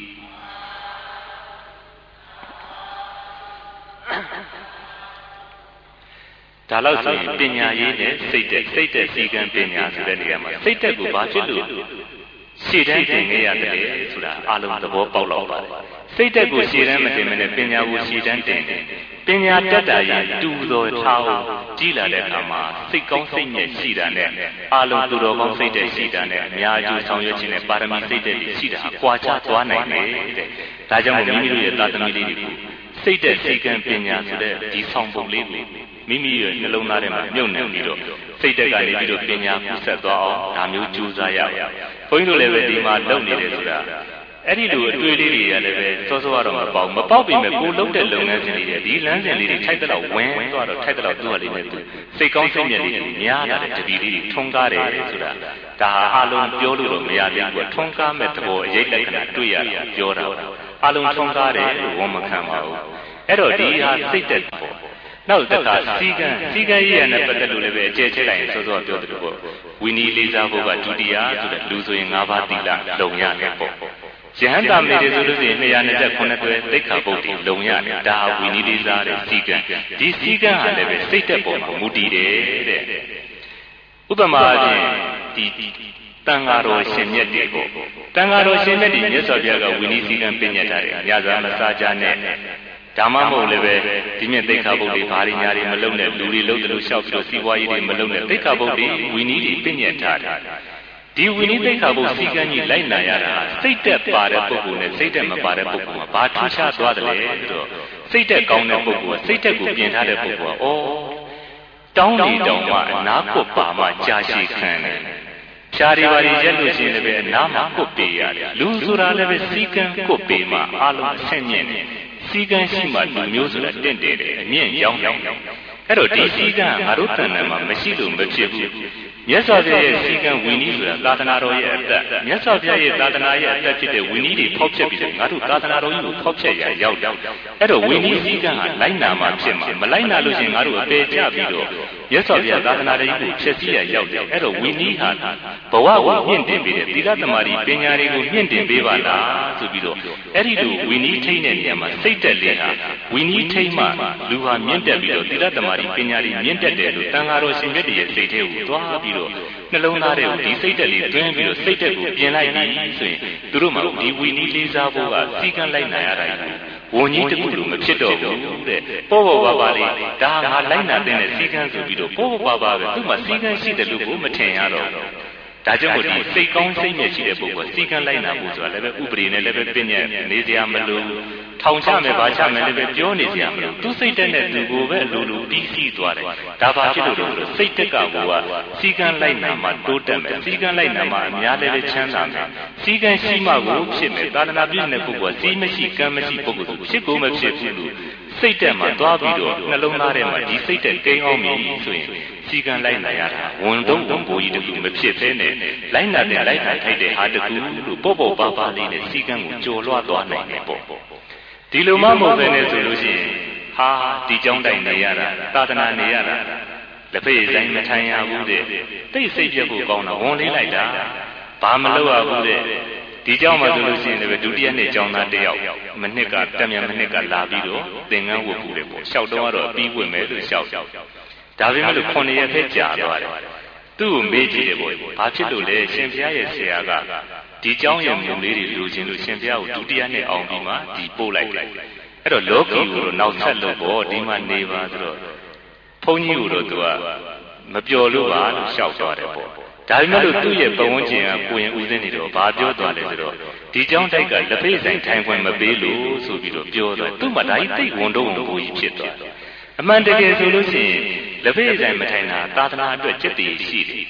ဒါလို့ဆိုရင်ပညာရေးနဲ့စိတ်တက်စိတ်တက်စီကံပညာဆိုတဲ့နေရာမှာစိတ်တက်ကိုဘာဖြစ်လို့ရှေ့တန်းတင်ခဲ့ရတယ်ဆိုတာအလုံးသဘောပေါက်တော့ပါတယ်စိတ်တက်ကိုရှေ့တန်းမတင်မနဲ့ပညာကိုရှေ့တန်းတင်တယ်ပညာတက်တာရင်တူတော်ထားအောင်ကြီးလာတဲ့အခါမှာစိတ်ကောင်းစိတ်နဲ့ရှိတာနဲ့အလုံးတူတော်ကောင်းစိတ်တဲ့ရှိတာနဲ့အများကြီးဆောင်ရွက်ခြင်းနဲ့ပါရမီစိတ်တဲ့ရှိတာကွာခြားသွားနိုင်တယ်တဲ့ဒါကြောင့်မိမိတို့ရဲ့သာသမီလေးတွေကိုစိတ်တက်စီကံပညာဆိုတဲ့ဒီဆောင်ပုံလေးကိုမိမိရဲ့နှလုံးသားထဲမှာမြုပ်နှံပြီးတော့စိတ်တက်ကနေပြီးတော့ပညာကူးဆက်သွားအောင်ဒါမျိုးကြိုးစားရအောင်ဘုန်းကြီးတို့လည်းပဲဒီမှာလုပ်နေတယ်ဆိုတာအဲ့ဒီလိုအတွေ့အလေးတွေကလည်းပဲစောစောကတော့မပေါက်မပေါက်ပြီမဲ့ကိုလုံးတဲ့လုပ်ငန်းစဉ်တွေဒီလမ်းစဉ်လေးတွေထိုက်တဲ့လောက်ဝင်သွားတော့ထိုက်တဲ့လောက်သူ့ဟာလေးနဲ့သူစိတ်ကောင်းစိတ်မြတ်လေးတွေများလာတဲ့တတိလေးတွေထုံးကားတယ်ဆိုတာဒါဟာအလုံးပြောလို့တော့မရသေးဘူးထုံးကားမဲ့သဘောအရေးလက္ခဏာတွေ့ရတာပြောတာအလုံးထုံးကားတယ်လို့ဝန်မခံပါဘူးအဲ့တော့ဒီဟာစိတ်တက်ပေါ့နောက်တစ်ခါစီကံစီကံရည်ရနဲ့ပတ်သက်လို့လည်းပဲအကျယ်ချဲ့လိုက်ရင်စောစောပြောသလိုပေါ့ဝီနီလေးစားဖို့ကဒုတိယဆိုတဲ့လူဆိုရင်၅ပါးသီလလုံရတယ်ပေါ့ယဟန်တာမေတွေဆိုလို့ရှိရင်၂၂၇တွဲသိက္ခာပုဒ်တွေလုံရတယ်ဒါဝီနီလေးစားတဲ့စီကံဒီစီကံဟာလည်းပဲစိတ်တက်ပေါ်မှာမူတည်တယ်တဲ့ဥပမာအပြင်ဒီတန်ဃာတော်ရှင်မြတ်တွေပေါ့တန်ဃာတော်ရှင်မြတ်တွေမြတ်စွာဘုရားကဝီနီစီကံပညတ်ထားတယ်ညဇာမစားကြနဲ့ဒါမှမဟုတ်လည်းပဲဒီမြင့်သိက္ခာပုဒ်တွေဘာတွေညာတွေမလုံနဲ့လူတွေလုံတယ်လို့လျှောက်ပြီးတော့စီးပွားရေးတွေမလုံနဲ့သိက္ခာပုဒ်တွေဝီနီတွေပညတ်ထားတယ်ဒီဝီနီသိက္ခာပုဒ်စီကံကြီးလိုက်နာရတာစိတ်တက်ပါတဲ့ပုဂ္ဂိုလ်နဲ့စိတ်တက်မပါတဲ့ပုဂ္ဂိုလ်မှာဘာထူးခြားသွားတယ်လဲဆိုတော့စိတ်တက်ကောင်းတဲ့ပုဂ္ဂိုလ်ကစိတ်တက်ကိုပြင်ထားတဲ့ပုဂ္ဂိုလ်ကဩတောင်းနေတောင်းမှအနာကွတ်ပါမှကြာရှည်ခံတယ်ဖြားတွေပါတွေရက်လို့ရှိရင်လည်းအနာမှာကွတ်ပေးရတယ်လူဆိုတာလည်းပဲစီကံကွတ်ပေးမှအလုံးအဆင့်မြင့်တယ်စီကံရှိမှလူမျိုးဆိုတာတင့်တယ်တယ်အမြင့်ရောင်းတယ်အဲ့တော့ဒီစီကံငါတို့တဏ္ဍာမှာမရှိလို့မဖြစ်ဘူးမြတ်စွာဘုရားရဲ့စီကံဝီနည်းဆိုတာသာသနာတော်ရဲ့အသက်မြတ်စွာဘုရားရဲ့သာသနာရဲ့အသက်ဖြစ်တဲ့ဝီနည်းတွေဖောက်ဖျက်ပြီးတော့ငါတို့သာသနာတော်ကြီးကိုဖောက်ဖျက်ရရောက်ရောက်အဲ့တော့ဝီနည်းစီကံဟာလိုက်နာမှဖြစ်မှာမလိုက်နာလို့ရှိရင်ငါတို့အပေကျပြီးတော့မြတ်စွာဘုရားသာသနာတော်ကြီးကိုဖျက်ဆီးရရောက်ရောက်အဲ့တော့ဝီနည်းဟာဘဝကိုမြင့်တင်ပေးတဲ့သီလသမารီပညာတွေကိုမြင့်တင်ပေးပါလားဆိုပြီးတော့အဲ့ဒီလိုဝီနည်းထိန်းတဲ့နေရာမှာစိတ်တက်လေးဟာဝီနည်းထိန်းမှလူဟာမြင့်တက်ပြီးတော့သီလသမารီပညာတွေမြင့်တက်တယ်လို့တန်ဃာတော်ရှင်မြတ်ရဲ့စိတ်ထဲကိုသွားပြီးတော့နှလုံးသားထဲကိုဒီစိတ်တက်လေးတွင်းပြီးတော့စိတ်တက်ကိုပြင်လိုက်ပြီဆိုရင်သူတို့မှဒီဝီနည်းလေးစားဖို့ကစီကံလိုက်နိုင်ရတာဝန်ကြီးတခုလိုမဖြစ်တော့ဘူးတဲ့ပေါ်ပေါ်ပါပါလေးဒါငါလိုက်နာတဲ့စီကံဆိုပြီးတော့ပေါ်ပေါ်ပါပါပဲသူ့မှာစီကံရှိတယ်လို့ကိုမထင်ရတော့ဒါကြောင့်မို့ဒီစိတ်ကောင်းစိတ်မြတ်ရှိတဲ့ပုဂ္ဂိုလ်စီကံလိုက်နာဖို့ဆိုတာလည်းပဲဥပဒေနဲ့လည်းပဲပြည့်ညက်နေစရာမလိုထောင်ချမယ်ဘာချမယ်လည်းပဲပြောနေစရာမလိုသူစိတ်တက်တဲ့သူကိုပဲအလိုလိုပြီးစီးသွားတယ်ဒါဘာဖြစ်လို့လဲဆိုတော့စိတ်တက်ကကိုကစီကံလိုက်နာမှတိုးတက်မယ်စီကံလိုက်နာမှအများလည်းပဲချမ်းသာမယ်စီကံရှိမှကိုဖြစ်မယ်သာသနာပြုတဲ့ပုဂ္ဂိုလ်ကစီမရှိကံမရှိပုဂ္ဂိုလ်ဆိုဖြစ်ကိုမဖြစ်ဘူးလို့စိတ်တက်မှသွားပြီးတော့နှလုံးသားထဲမှာဒီစိတ်တက်ကိန်းအောင်ပြီဆိုရင်စီကံလိုက်နာရတာဝန်တော့ဝန်ဘိုးကြီးတခုမဖြစ်သေးနဲ့လိုက်နာတဲ့လိုက်နာထိုက်တဲ့ဟာတခုလို့ပေါ့ပေါ့ပါပါလေးနဲ့စီကံကိုကြော်လွှားသွားနိုင်တယ်ပေါ့ဒီလိုမှမဟုတ်ဘဲနဲ့ဆိုလို့ရှိရင်ဟာဒီကြောင်းတိုင်နေရတာသာသနာနေရတာလက်ဖေးဆိုင်မထိုင်ရဘူးတဲ့တိတ်စိတ်ပြတ်ဖို့ကောင်းတာဝန်လေးလိုက်တာဘာမလုပ်ရဘူးတဲ့ဒီကြောင်းမှဆိုလို့ရှိရင်လည်းဒုတိယနှစ်ကျောင်းသားတယောက်မနှစ်ကတက်မြန်မနှစ်ကလာပြီးတော့သင်္ကန်းဝတ်ပူတယ်ပေါ့လျှောက်တော့ကတော့အပြီးဝင်မယ်လို့လျှောက်ဒါပေမဲ့လို့ခုနှစ်ရက်ပဲကြာသွားတယ်သူ့ကိုမေးကြည့်တယ်ပေါ့ဘာဖြစ်လို့လဲရှင်ဘုရားရဲ့ဆရာကဒီเจ้าရဲ့မြုံလေးတွေလိုချင်လို့ရှင်ဘုရားကိုဒုတိယနှစ်အောင်ပြီးမှဒီပို့လိုက်တယ်အဲ့တော့လောကီကိုတော့နောက်ဆက်လို့ပေါ့ဒီမှာနေပါဆိုတော့ဘုန်းကြီးကိုတော့သူကမပျော်လို့ပါလို့ရှောက်သွားတယ်ပေါ့ဒါပေမဲ့လို့သူ့ရဲ့ပဝန်းကျင်ကကိုရင်ဦးစင်းနေတော့ဘာပြောသွားလဲဆိုတော့ဒီเจ้าတိုက်ကလက်ဖေးဆိုင်ထိုင်ခွင့်မပေးလို့ဆိုပြီးတော့ပြောသွားသူ့မှာဒါကြီးတိတ်ဝန်တော့ဝန်ဘိုးကြီးဖြစ်သွားတယ်အမှန်တကယ်ဆိုလို့ရှိရင်လက်ဖေးဆိုင်မထိုင်တာသာသနာအတွက်จิตတည်ရှိတယ်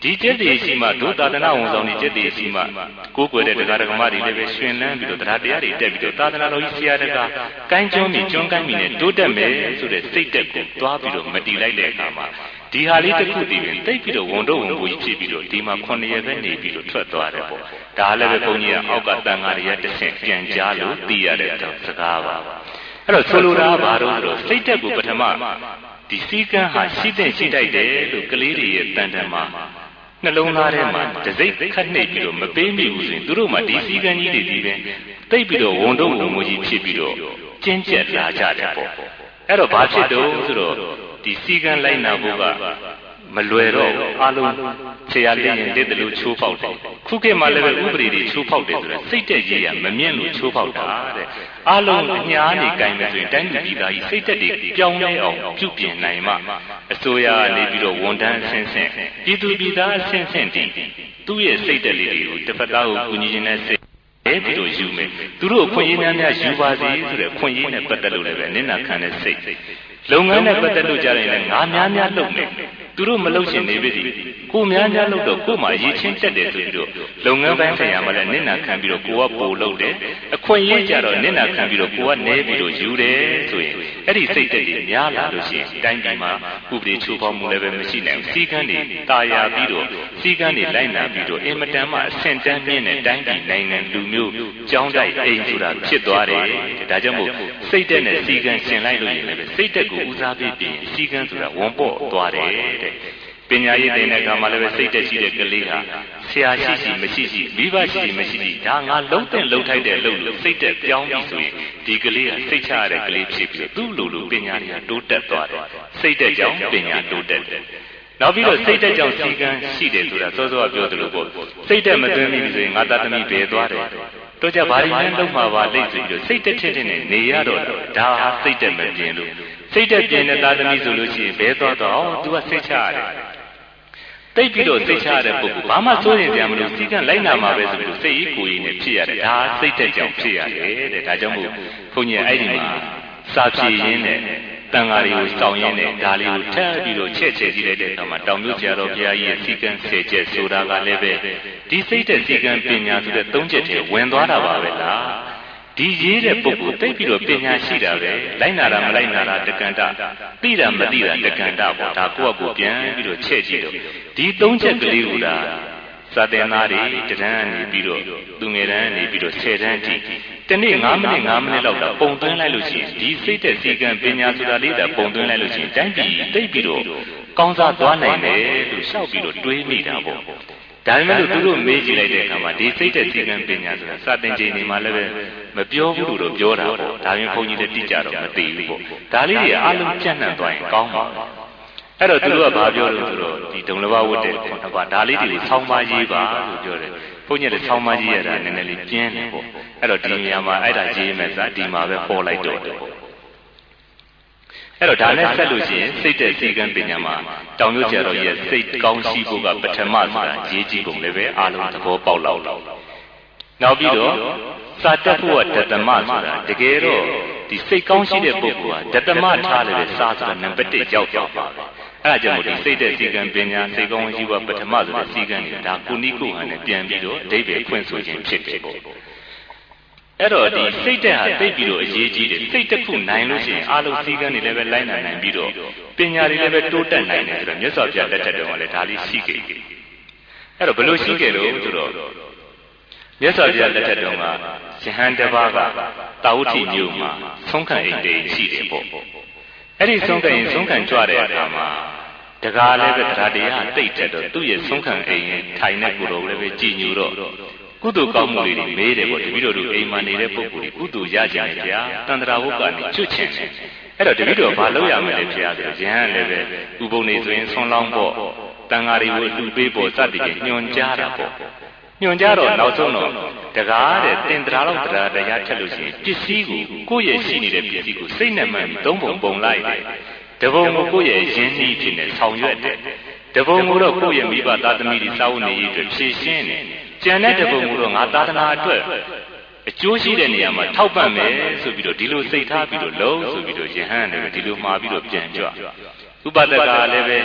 ဒီကျက်တည်ရှိမှဒုသာသနာဝန်ဆောင်ဒီကျက်တည်ရှိမှကိုးကွယ်တဲ့တရားဓမ္မတွေလည်းပဲရှင်လန်းပြီးတော့တရားတရားတွေတက်ပြီးတော့သာသနာတော်ကြီးဆရာတကာကိုင်းကျွန်းပြီးကျွန်းကိုင်းပြီးနဲ့တိုးတက်မယ်ဆိုတဲ့စိတ်တက်ကိုတွားပြီးတော့မတီးလိုက်တဲ့အခါမှာဒီဟာလေးတစ်ခုတည်ပြီးတိတ်ပြီးတော့ဝန်တော့ဝန်ပူကြီးဖြစ်ပြီးတော့ဒီမှာခုနှစ်ရက်ပဲနေပြီးတော့ထွက်သွားတယ်ပေါ့ဒါလည်းပဲဘုန်းကြီးကအောက်ကတန်ဃာတွေရတစ်ဆင့်ပြန်ကြားလို့သိရတဲ့အကြောင်းစကားပါအဲ့တော့ဆိုလိုတာကဘာလို့ဆိုတော့စိတ်တက်ကိုပထမဒီစည်းကမ်းဟာရှိတဲ့ရှိတိုက်တယ်လို့ကလေးတွေရဲ့တန်တန်မှာနှလုံးသားထဲမှာတစိမ့်ခတ်နှိပ်ပြီးတော့မပေးမိဘူးဆိုရင်သူတို့မှဒီစည်းကမ်းကြီးတွေဒီပဲတိတ်ပြီးတော့ဝန်တော့ဝန်မူကြီးဖြစ်ပြီးတော့ကျဉ်ကျက်လာကြတယ်ပေါ့အဲ့တော့ဘာဖြစ်တော့ဆိုတော့ဒီစည်းကမ်းလိုက်နာဖို့ကမလွယ်တော့အားလုံးဆရာလေးရင်လက်တလူချိုးပေါက်တယ်ခုခေတ်မှာလည်းပဲဥပဒေတွေချိုးပေါက်တယ်ဆိုတော့စိတ်တက်ကြီးရမမြင့်လို့ချိုးပေါက်တာတဲ့အားလုံးအညာနေကြိုင်မယ်ဆိုရင်တိုင်းပြည်သားကြီးစိတ်တက်တွေပြောင်းလဲအောင်ပြုပြင်နိုင်မှအစိုးရကနေပြီးတော့ဝန်ထမ်းအဆင့်ဆင့်ပြည်သူပြည်သားအဆင့်ဆင့်တည်သူ့ရဲ့စိတ်တက်လေးတွေကိုတစ်ဖက်သားကိုကူညီခြင်းနဲ့စိတ်အဲ့ဒီလိုယူမယ်သူတို့အခွင့်အရေးများများယူပါစေဆိုတဲ့ခွင့်ရင်းနဲ့ပတ်သက်လို့လည်းပဲနင့်နာခံတဲ့စိတ်လုပ်ငန်းနဲ့ပတ်သက်လို့ကြားရင်လည်းငါများများလုပ်မယ်သူတို့မလုပ်ချင်နေပြီကိုများများလုပ်တော့ကို့မှာအရေးချင်းတက်တယ်ဆိုပြီးတော့လုပ်ငန်းပိုင်းဆိုင်ရာမှာလည်းနင့်နာခံပြီးတော့ကိုကပို့လုပ်တယ်အခွင့်အရေးကြတော့နင့်နာခံပြီးတော့ကိုကနဲပြီးတော့ယူတယ်ဆိုရင်အဲ့ဒီစိတ်တက်တွေများလာလို့ရှိရင်တိုင်းပြည်မှာဥပဒေချိုးဖောက်မှုလည်းပဲမရှိနိုင်ဘူးစီကန်းတွေတာယာပြီးတော့စီကန်းတွေလိုက်နာပြီးတော့အင်မတန်မှအဆင့်တန်းမြင့်တဲ့တိုင်းပြည်နိုင်ငံလူမျိုးကြောင်းတိုက်အိမ်ဆိုတာဖြစ်သွားတယ်ဒါကြောင့်မို့စိတ်တက်နဲ့စီကန်းရှင်လိုက်လို့ရင်လည်းစိတ်တက်ကိုဦးစားပေးပြီးစီကန်းဆိုတာဝန်ပေါ့သွားတယ်တဲ့ပညာရေးတဲ့အခါမှာလည်းပဲစိတ်တက်ရှိတဲ့ကလေးဟာဆရာရှိရှိမရှိရှိမိဘရှိရှိမရှိရှိဒါငါလုံးတဲ့လုံးထိုက်တဲ့လုံးလို့စိတ်တက်ပြောင်းပြီးဆိုရင်ဒီကလေးကစိတ်ချရတဲ့ကလေးဖြစ်ပြီးသူ့လိုလိုပညာတွေကတိုးတက်သွားတယ်စိတ်တက်ကြောင့်ပညာတိုးတက်တယ်နောက်ပြီးတော့စိတ်တက်ကြောင့်စီကံရှိတယ်ဆိုတာစောစောကပြောသလိုပေါ့စိတ်တက်မသွင်းမိဆိုရင်ငါသားသမီးပဲသွားတယ်တော့ကြဘာရင်းနဲ့လုံးမှာပါလိမ့်ဆိုပြီးတော့စိတ်တက်ထင်းထင်းနဲ့နေရတော့ဒါဟာစိတ်တက်မပြင်းလို့စိတ်တက်ပြင်းတဲ့သားသမီးဆိုလို့ရှိရင်ဘဲသွားတော့ तू ကစိတ်ချရတယ်တိတ်ပြီးတော့စိတ်ချရတဲ့ပုဂ္ဂိုလ်ဘာမှစိုးရင်ကြမလို့စီကံလိုက်နာမှာပဲဆိုပြီးတော့စိတ်ကြီးကိုယ်ကြီးနဲ့ဖြစ်ရတယ်ဒါစိတ်တက်ကြောင့်ဖြစ်ရတယ်တဲ့ဒါကြောင့်မို့ဘုန်းကြီးအဲ့ဒီမှာစာဖြည့်ရင်းနဲ့တန်ဃာတွေကိုစောင့်ရင်းနဲ့ဒါလေးကိုထပ်ပြီးတော့ချက်ချက်ကြည့်လိုက်တဲ့အခါမှာတောင်မြို့ဆရာတော်ဘုရားကြီးရဲ့စီကံဆယ်ချက်ဆိုတာကလည်းပဲဒီစိတ်တက်စီကံပညာဆိုတဲ့သုံးချက်ထဲဝင်သွားတာပါပဲလားဒီရေးတဲ့ပုဂ္ဂိုလ်သိပြီးတော့ပညာရှိတာပဲလိုက်နာတာမလိုက်နာတာတက္ကန္တသိတာမသိတာတက္ကန္တပေါ့ဒါကိုယ့်အကိုပြန်ပြီးတော့ချက်ကြည့်တော့ဒီသုံးချက်ကလေးကသာစာသင်သားတွေတန်းကနေပြီးတော့သူငယ်တန်းနေပြီးတော့ဆယ်တန်းထိတနေ့၅မိနစ်၅မိနစ်လောက်တာပုံသွင်းလိုက်လို့ရှိရင်ဒီစိတ်တဲ့စီကံပညာဆိုတာလေးတာပုံသွင်းလိုက်လို့ရှိရင်တိုင်းပြည်သိပြီးတော့ကောင်းစားသွားနိုင်တယ်လို့ရှောက်ပြီးတော့တွေးမိတာပေါ့ဒါပေမဲ့လို့သူတို့မေးကြည့်လိုက်တဲ့အခါမှာဒီစိတ်တဲ့စီကံပညာဆိုတာစာသင်ချိန်တွေမှာလည်းပဲမပြောဘူးလို့တော့ပြောတာပေါ့ဒါပြင်ဘုန်းကြီးလည်းတိကျတော့မသိဘူးပေါ့ဒါလေးတွေအားလုံးပြန့်နှံ့သွားရင်ကောင်းပါအဲ့တော့သူတို့ကဘာပြောလို့ဆိုတော့ဒီဒုံလဘဝတ်တဲ့ခုနကဒါလေးတွေကိုဆောင်းပါရေးပါလို့ပြောတယ်ဘုန်းကြီးလည်းဆောင်းပါရေးရတာနည်းနည်းလေးပြင်းတယ်ပေါ့အဲ့တော့ဒီနေရာမှာအဲ့ဒါရေးမယ်ဆိုတာဒီမှာပဲပေါ်လိုက်တော့တယ်ပေါ့အဲ့တော့ဒါနဲ့ဆက်လို့ရှိရင်စိတ်တဲ့စီကံပညာမှာတောင်မြို့ဆရာတော်ရဲ့စိတ်ကောင်းရှိဖို့ကပထမဆိုတာရေးကြည့်ပုံလည်းပဲအားလုံးသဘောပေါက်လောက်နောက်ပြီးတော့စာတက်ဖို့ကဓတ္တမဆိုတာတကယ်တော့ဒီစိတ်ကောင်းရှိတဲ့ပုဂ္ဂိုလ်ဟာဓတ္တမထားတယ်စာဆိုတာနံပါတ်တစ်ရောက်ရောက်ပါပဲအဲ့ဒါကြောင့်မို့ဒီစိတ်တဲ့စီကံပညာစိတ်ကောင်းရှိဖို့ပထမဆိုတဲ့စီကံတွေကဒါကုနိကုဟန်နဲ့ပြန်ပြီးတော့အဓိပ္ပာယ်ဖွင့်ဆိုခြင်းဖြစ်တယ်ပေါ့အဲ့တော့ဒီစိတ်တက်ဟာသိပြီးတော့အရေးကြီးတယ်စိတ်တစ်ခုနိုင်လို့ရှိရင်အားလုံးစီကံတွေလည်းပဲလိုက်နိုင်နိုင်ပြီးတော့ပညာတွေလည်းပဲတိုးတက်နိုင်တယ်ဆိုတော့မြတ်စွာဘုရားလက်ထက်တော်ကလည်းဒါလေးရှိခဲ့တယ်အဲ့တော့ဘယ်လိုရှိခဲ့လို့ဆိုတော့မြတ်စွာဘုရားလက်ထက်တော်ကယဟန်တစ်ပါးကတာဝတိမြို့မှာဆုံးခံအိမ်တိရှိတယ်ပေါ့အဲ့ဒီဆုံးခံရင်ဆုံးခံကြွတဲ့အခါမှာတကားလည်းပဲတရားတရားတိတ်တက်တော့သူ့ရဲ့ဆုံးခံအိမ်ရင်ထိုင်တဲ့ကိုယ်တော်လည်းပဲကြည်ညိုတော့ကုသိုလ်ကောင်းမှုတွေမေးတယ်ပေါ့တပည့်တော်တို့အိမ်မှာနေတဲ့ပုဂ္ဂိုလ်တွေကုသိုလ်ရကြတယ်ဗျာတန္တရာဝုတ်ကနေချွတ်ချင်တယ်အဲ့တော့တပည့်တော်ဘာလုပ်ရမလဲဗျာဆိုတော့ယဟန်လည်းပဲဥပုံနေဆိုရင်ဆွန်လောင်းပေါ့တန်ဃာတွေကိုလူပေးဖို့စသည်ဖြင့်ညွန်ကြားတာပေါ့ညွန်ကြားတော့နောက်ဆုံးတော့တကားတဲ့တင်တရားလောက်တရားတရားထက်လို့ရှိရင်ပစ္စည်းကိုကိုယ့်ရဲ့ရှိနေတဲ့ပစ္စည်းကိုစိတ်နဲ့မှန်ပြီးသုံးပုံပုံလိုက်တယ်တပုံကိုကိုယ့်ရဲ့ရင်းနှီးဖြစ်နေဆောင်ရွက်တယ်တပုံကိုတော့ကိုယ့်ရဲ့မိဘသားသမီးတွေစာဝတ်နေရေးအတွက်ဖြည့်ရှင်းတယ်ကျန်တဲ့တပုံကိုတော့ငါသာသနာအတွက်အကျိုးရှိတဲ့နေရာမှာထောက်ပံ့မယ်ဆိုပြီးတော့ဒီလိုစိတ်ထားပြီးတော့လုံးဆိုပြီးတော့ယဟန်လည်းဒီလိုမှာပြီးတော့ပြန်ကြွဥပဒကလည်းပဲ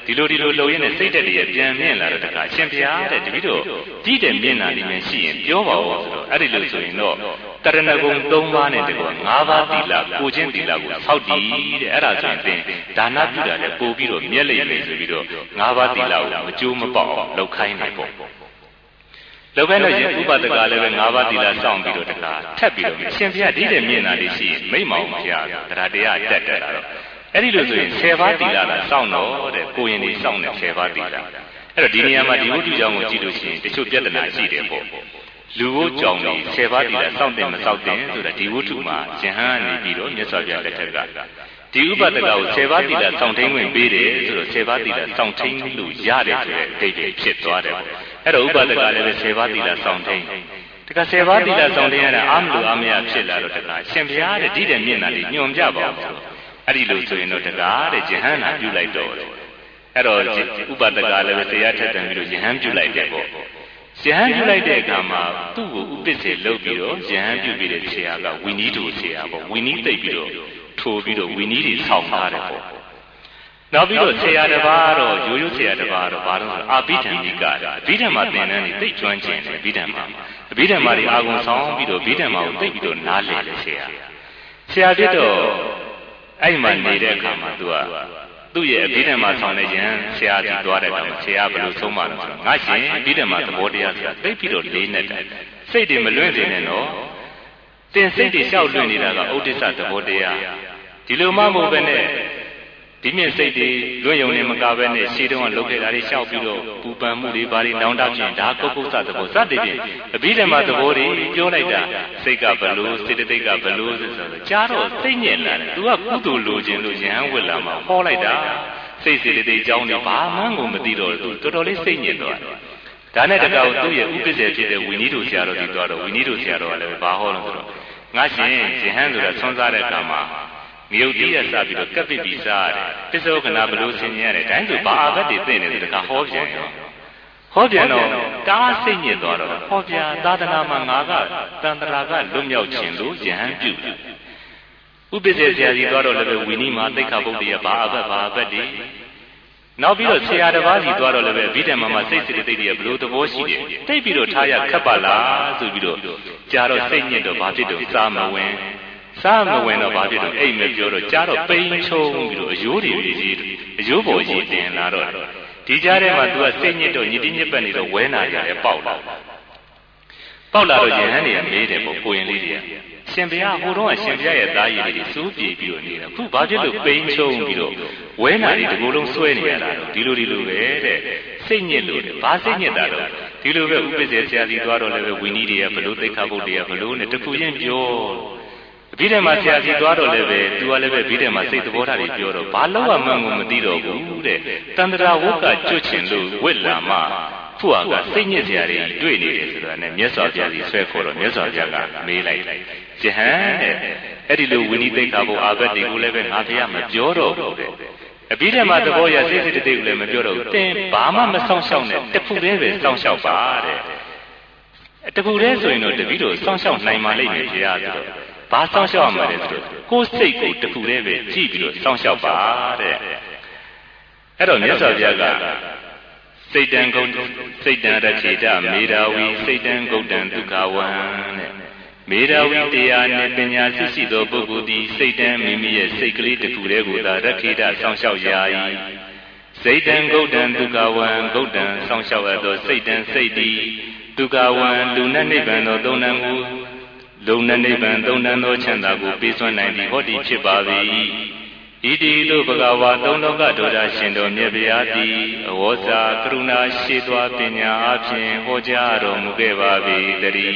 ဒီလိုဒီလိုလှုပ်ရင်းနဲ့စိတ်တက်တည်းပြန်မြင်လာတော့တခါရှင်ဘုရားတဲ့တပည့်တော်ပြီးတယ်မြင်လာနေမှရှိရင်ပြောပါဦးဆိုတော့အဲ့ဒီလိုဆိုရင်တော့တရဏဂုံသုံးပါးနဲ့တကွာငါးပါးသီလကိုချင်းသီလကိုဆောက်တည်တဲ့အဲ့ဒါဆိုရင်သင်ဒါနပြုတာလည်းပို့ပြီးတော့မြက်လိမ့်မယ်ဆိုပြီးတော့ငါးပါးသီလကိုမကြိုးမပေါက်အောင်လှုပ်ခိုင်းနေပေါ့လောက်ပဲလို့ရင်ဥပဒကလည်းပဲငါးပါးသီလစောင့်ပြီးတော့တခါထပ်ပြီးတော့အရှင်ဘုရားဒီတဲ့မြင်လာလေးရှိရင်မိမ့်မောင်ဘုရားတရားတရားတက်တက်လာတော့အဲ့ဒီလိုဆိုရင်ဆယ်ပါးသီလလားစောင့်တော့တဲ့ကိုရင်တွေစောင့်တဲ့ဆယ်ပါးသီလအဲ့တော့ဒီနေရာမှာဒီဝိတုကြောင့်ကိုကြည့်လို့ရှိရင်တချို့ပြဿနာရှိတယ်ပေါ့လူဝိကြောင့်ဒီဆယ်ပါးသီလစောင့်တယ်မစောင့်တယ်ဆိုတာဒီဝိတုမှာယဟန်ကနေပြီးတော့မြတ်စွာဘုရားလက်ထက်ကဒီဥပဒကကိုဆယ်ပါးသီလစောင့်ထိန်ဝင်ပေးတယ်ဆိုတော့ဆယ်ပါးသီလစောင့်ထိန်လို့ရတယ်ဆိုတဲ့အတိတ်တွေဖြစ်သွားတယ်ပေါ့အဲ့တော့ဥပဒကလည်းပဲဆယ်ပါးသီလစောင့်ထိန်တခါဆယ်ပါးသီလစောင့်ထိန်ရတာအာမလို့အာမရဖြစ်လာတော့တခါရှင်ဘုရားတဲ့ဒီတဲ့မြင့်တာလေးညွန်ပြပါဦးဆိုအဲ့ဒီလိုဆိုရင်တော့တကားတဲ့ယဟန်နာပြုလိုက်တော့တယ်အဲ့တော့ဥပဒကလည်းပဲတရားထက်တန်ပြီးတော့ယဟန်ပြုလိုက်တယ်ပေါ့ယဟန်ပြုလိုက်တဲ့အခါမှာသူ့ကိုဥပစ္စေလုပ်ပြီးတော့ယဟန်ပြုပြီးတဲ့ဆရာကဝီနီးတို့ဆရာပေါ့ဝီနီးသိပ်ပြီးတော့ထိုးပြီးတော့ဝီနီးတွေဆောက်ထားတယ်ပေါ့နောက်ပြီးတော့ဆရာတစ်ပါးတော့ရိုးရိုးဆရာတစ်ပါးတော့ဘာလို့လဲအာဘိဓမ္မိကဘိဓမ္မာသင်တန်းတွေသိကျွမ်းကျင်တယ်ဘိဓမ္မာဘိဓမ္မာတွေအာဂုံဆောင်ပြီးတော့ဘိဓမ္မာကိုသိပြီးတော့နားလည်တယ်ဆရာဆရာပြတော့အဲ့မှာနေတဲ့အခါမှာသူကသူ့ရဲ့အဘိဓမ္မာဆောင်တဲ့ယဟန်ဆရာကြီးသွားတဲ့အခါမှာဆရာဘယ်လိုဆုံးမလဲဆိုတော့ငါရှင်အဘိဓမ္မာသဘောတရားဆိုတာသိပြီးတော့လေးနဲ့တယ်စိတ်တွေမလွင့်စေနဲ့နော်တင်စိတ်တွေလျှောက်လွင့်နေတာကဥဒိစ္စသဘောတရားဒီလိုမှမဟုတ်ပဲနဲ့ဒီမြင့်စိတ်တွေလွင့်ယုံနေမကပဲနဲ့ရှေးတုန်းကလုပ်ခဲ့တာတွေလျှောက်ပြီးတော့ပူပန်မှုတွေဘာတွေနောင်တဖြင့်ဒါကုက္ကုသသဘောစသည်ဖြင့်အဘိဓမ္မာသဘောတွေပြောလိုက်တာစိတ်ကဘလို့စေတသိက်ကဘလို့ဆိုတော့ကြားတော့စိတ်ညစ်လာတယ်သူကကုသိုလ်လိုချင်လို့ယဟန်ဝစ်လာမှဟောလိုက်တာစိတ်စေတသိက်ကြောင်းတွေဘာမှကိုမသိတော့သူတော်တော်လေးစိတ်ညစ်သွားတယ်ဒါနဲ့တကောသူ့ရဲ့ဥပ္ပစ္စေဖြစ်တဲ့ဝီနီးတို့ဆရာတော်ကြီးသွားတော့ဝီနီးတို့ဆရာတော်ကလည်းဘာဟောလို့ဆိုတော့ငါရှင်ယဟန်ဆိုတာဆွမ်းစားတဲ့အခါမှာမြုပ်တိရစပြီးတော့ကပ်ပစ်ပြီးစားရတယ်ပစ္စောကနာဘလို့ဆင်ញရတယ်တိုင်းဆိုဘာအာဘတ်တွေသိနေတယ်တခါဟောပြန်ရောဟောပြန်တော့တားစိတ်ညစ်သွားတော့ဟောပြန်သာသနာမှာငါကတန်တရာကလွတ်မြောက်ခြင်းလို့ယဟန်ပြုတယ်ဥပ္ပစ္စေဆရာကြီးသွားတော့လည်းပဲဝီနီးမှာသိက္ခာပုဒ်တွေဘာအာဘတ်ဘာအာဘတ်တွေနောက်ပြီးတော့ဆရာတစ်ပါးစီသွားတော့လည်းပဲဗိဓမ္မာမှာစိတ်စိတ်တိတ်တွေဘလို့သဘောရှိတယ်တိတ်ပြီးတော့ထားရခက်ပါလားဆိုပြီးတော့ကြာတော့စိတ်ညစ်တော့ဘာဖြစ်တော့စားမဝင်စားမဝင်တော့ဘာဖြစ်တော့အိမ်မပြောတော့ကြားတော့ပိန်ချုံပြီးတော့အယိုးတွေကြီးအယိုးပေါ်ကြီးတင်လာတော့ဒီကြားထဲမှာ तू ကစိတ်ညစ်တော့ညစ်တိညစ်ပတ်နေတော့ဝဲနာကြတယ်ပေါက်လာပေါက်လာတော့ယဟန်တွေကမေးတယ်ပေါ့ကိုရင်လေးတွေကရှင်ဘုရားဟိုတော့ကရှင်ဘုရားရဲ့သားရည်တွေစိုးပြေပြီးတော့နေတာခုဘာဖြစ်လို့ပိန်ချုံပြီးတော့ဝဲနာတွေဒီလိုလုံးဆွဲနေရတာတော့ဒီလိုဒီလိုပဲတဲ့စိတ်ညစ်လို့ဘာစိတ်ညစ်တာတော့ဒီလိုပဲဥပ္ပစ္စေဆရာကြီးသွားတော့လည်းပဲဝီနီးတွေကဘလို့သိက္ခာပုဒ်တွေကဘလို့နဲ့တခုချင်းပြောဗိဓမ္မာဆရာကြီးသွားတော့လည်းပဲသူကလည်းပဲဗိဓမ္မာစိတ်သဘောထားတွေပြောတော့ဘာလို့မှမှမသိတော့ဘူးတဲ့တန္တရာဝုတ်ကကျွတ်ချင်လို့ဝစ်လာမှဖုဟာကစိတ်ညစ်စရာတွေတွေ့နေတယ်ဆိုတာနဲ့မြတ်စွာဘုရားကြီးဆွဲခေါ်တော့မြတ်စွာဘုရားကမေးလိုက်ယဟန်တဲ့အဲ့ဒီလိုဝိနည်းသိက္ခာပုဒ်အာဘတ်တွေကိုလည်းပဲငါဘုရားမပြောတော့ဘူးတဲ့အဘိဓမ္မာသဘောရစိတ်စိတ်တိတ်ကိုလည်းမပြောတော့ဘူးတင်ဘာမှမဆောင်ရှောက်နဲ့တခုတည်းပဲစောင့်ရှောက်ပါတဲ့တခုတည်းဆိုရင်တော့တပည့်တော်စောင့်ရှောက်နိုင်ပါလိမ့်မယ်ဘုရားဆိုတော့ဘာစောင့်ရှောက်ရမှာလဲဆိုတော့ကိုယ်စိတ်ကိုတခုတည်းပဲကြည့်ပြီးတော့စောင့်ရှောက်ပါတဲ့အဲ့တော့မြတ်စွာဘုရားကစိတ်တံဂုတ်စိတ်တံရချေတမေဓာဝီစိတ်တံဂုတ်တံဒုက္ခဝံတဲ့မေဓာဝီတရားနဲ့ပညာရှိရှိသောပုဂ္ဂိုလ်သည်စိတ်တံမိမိရဲ့စိတ်ကလေးတစ်ခုတည်းကိုသာရခိတစောင့်ရှောက်ရာ၏စိတ်တံဂုတ်တံဒုက္ခဝံဂုတ်တံစောင့်ရှောက်ရသောစိတ်တံစိတ်သည်ဒုက္ခဝံလူနဲ့နိဗ္ဗာန်သောသုံးဏ်ကိုလုံနဲ့နိဗ္ဗာန်သုံးဏ္ဍသောချမ်းသာကိုပေးစွမ်းနိုင်သည်ဟောဒီဖြစ်ပါ၏ဣတိလို့ဘဂဝါသုံးလောကဒုဒ္ဒရှင်တော်မြတ်ဗျာတိအဝေါစာကရုဏာရှိသောပညာအဖြင့်ဟောကြားတော်မူခဲ့ပါ၏တည်း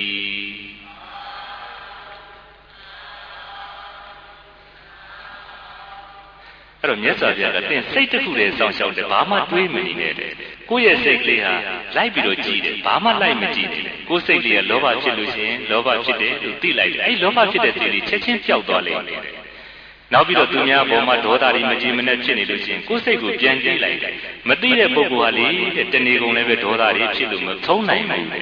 အဲ့တော့မြတ်စွာဘုရားကသင်စိတ်တစ်ခုတည်းစောင့်ရှောက်တယ်ဘာမှတွေးမနေနဲ့တဲ့ကိုယ့်ရဲ့စိတ်ကလေးဟာလိုက်ပြီးတော့ကြည်တယ်ဘာမှလိုက်မကြည့်ဘူးကိုယ်စိတ်လေးကလောဘဖြစ်လို့ရှိရင်လောဘဖြစ်တယ်လို့သိလိုက်တယ်အဲ့လောဘဖြစ်တဲ့စိတ်လေးချက်ချင်းပျောက်သွားလိမ့်မယ်နောက်ပြီးတော့သူများဘောမှာဒေါသတွေမကြည်မနဲ့ဖြစ်နေလို့ရှိရင်ကိုယ်စိတ်ကိုပြန်ကြည့်လိုက်တယ်မသိတဲ့ပုဂ္ဂိုလ်ဟာလေတဲ့တဏှေကုန်လည်းပဲဒေါသတွေဖြစ်လို့မထုံးနိုင်ဘူး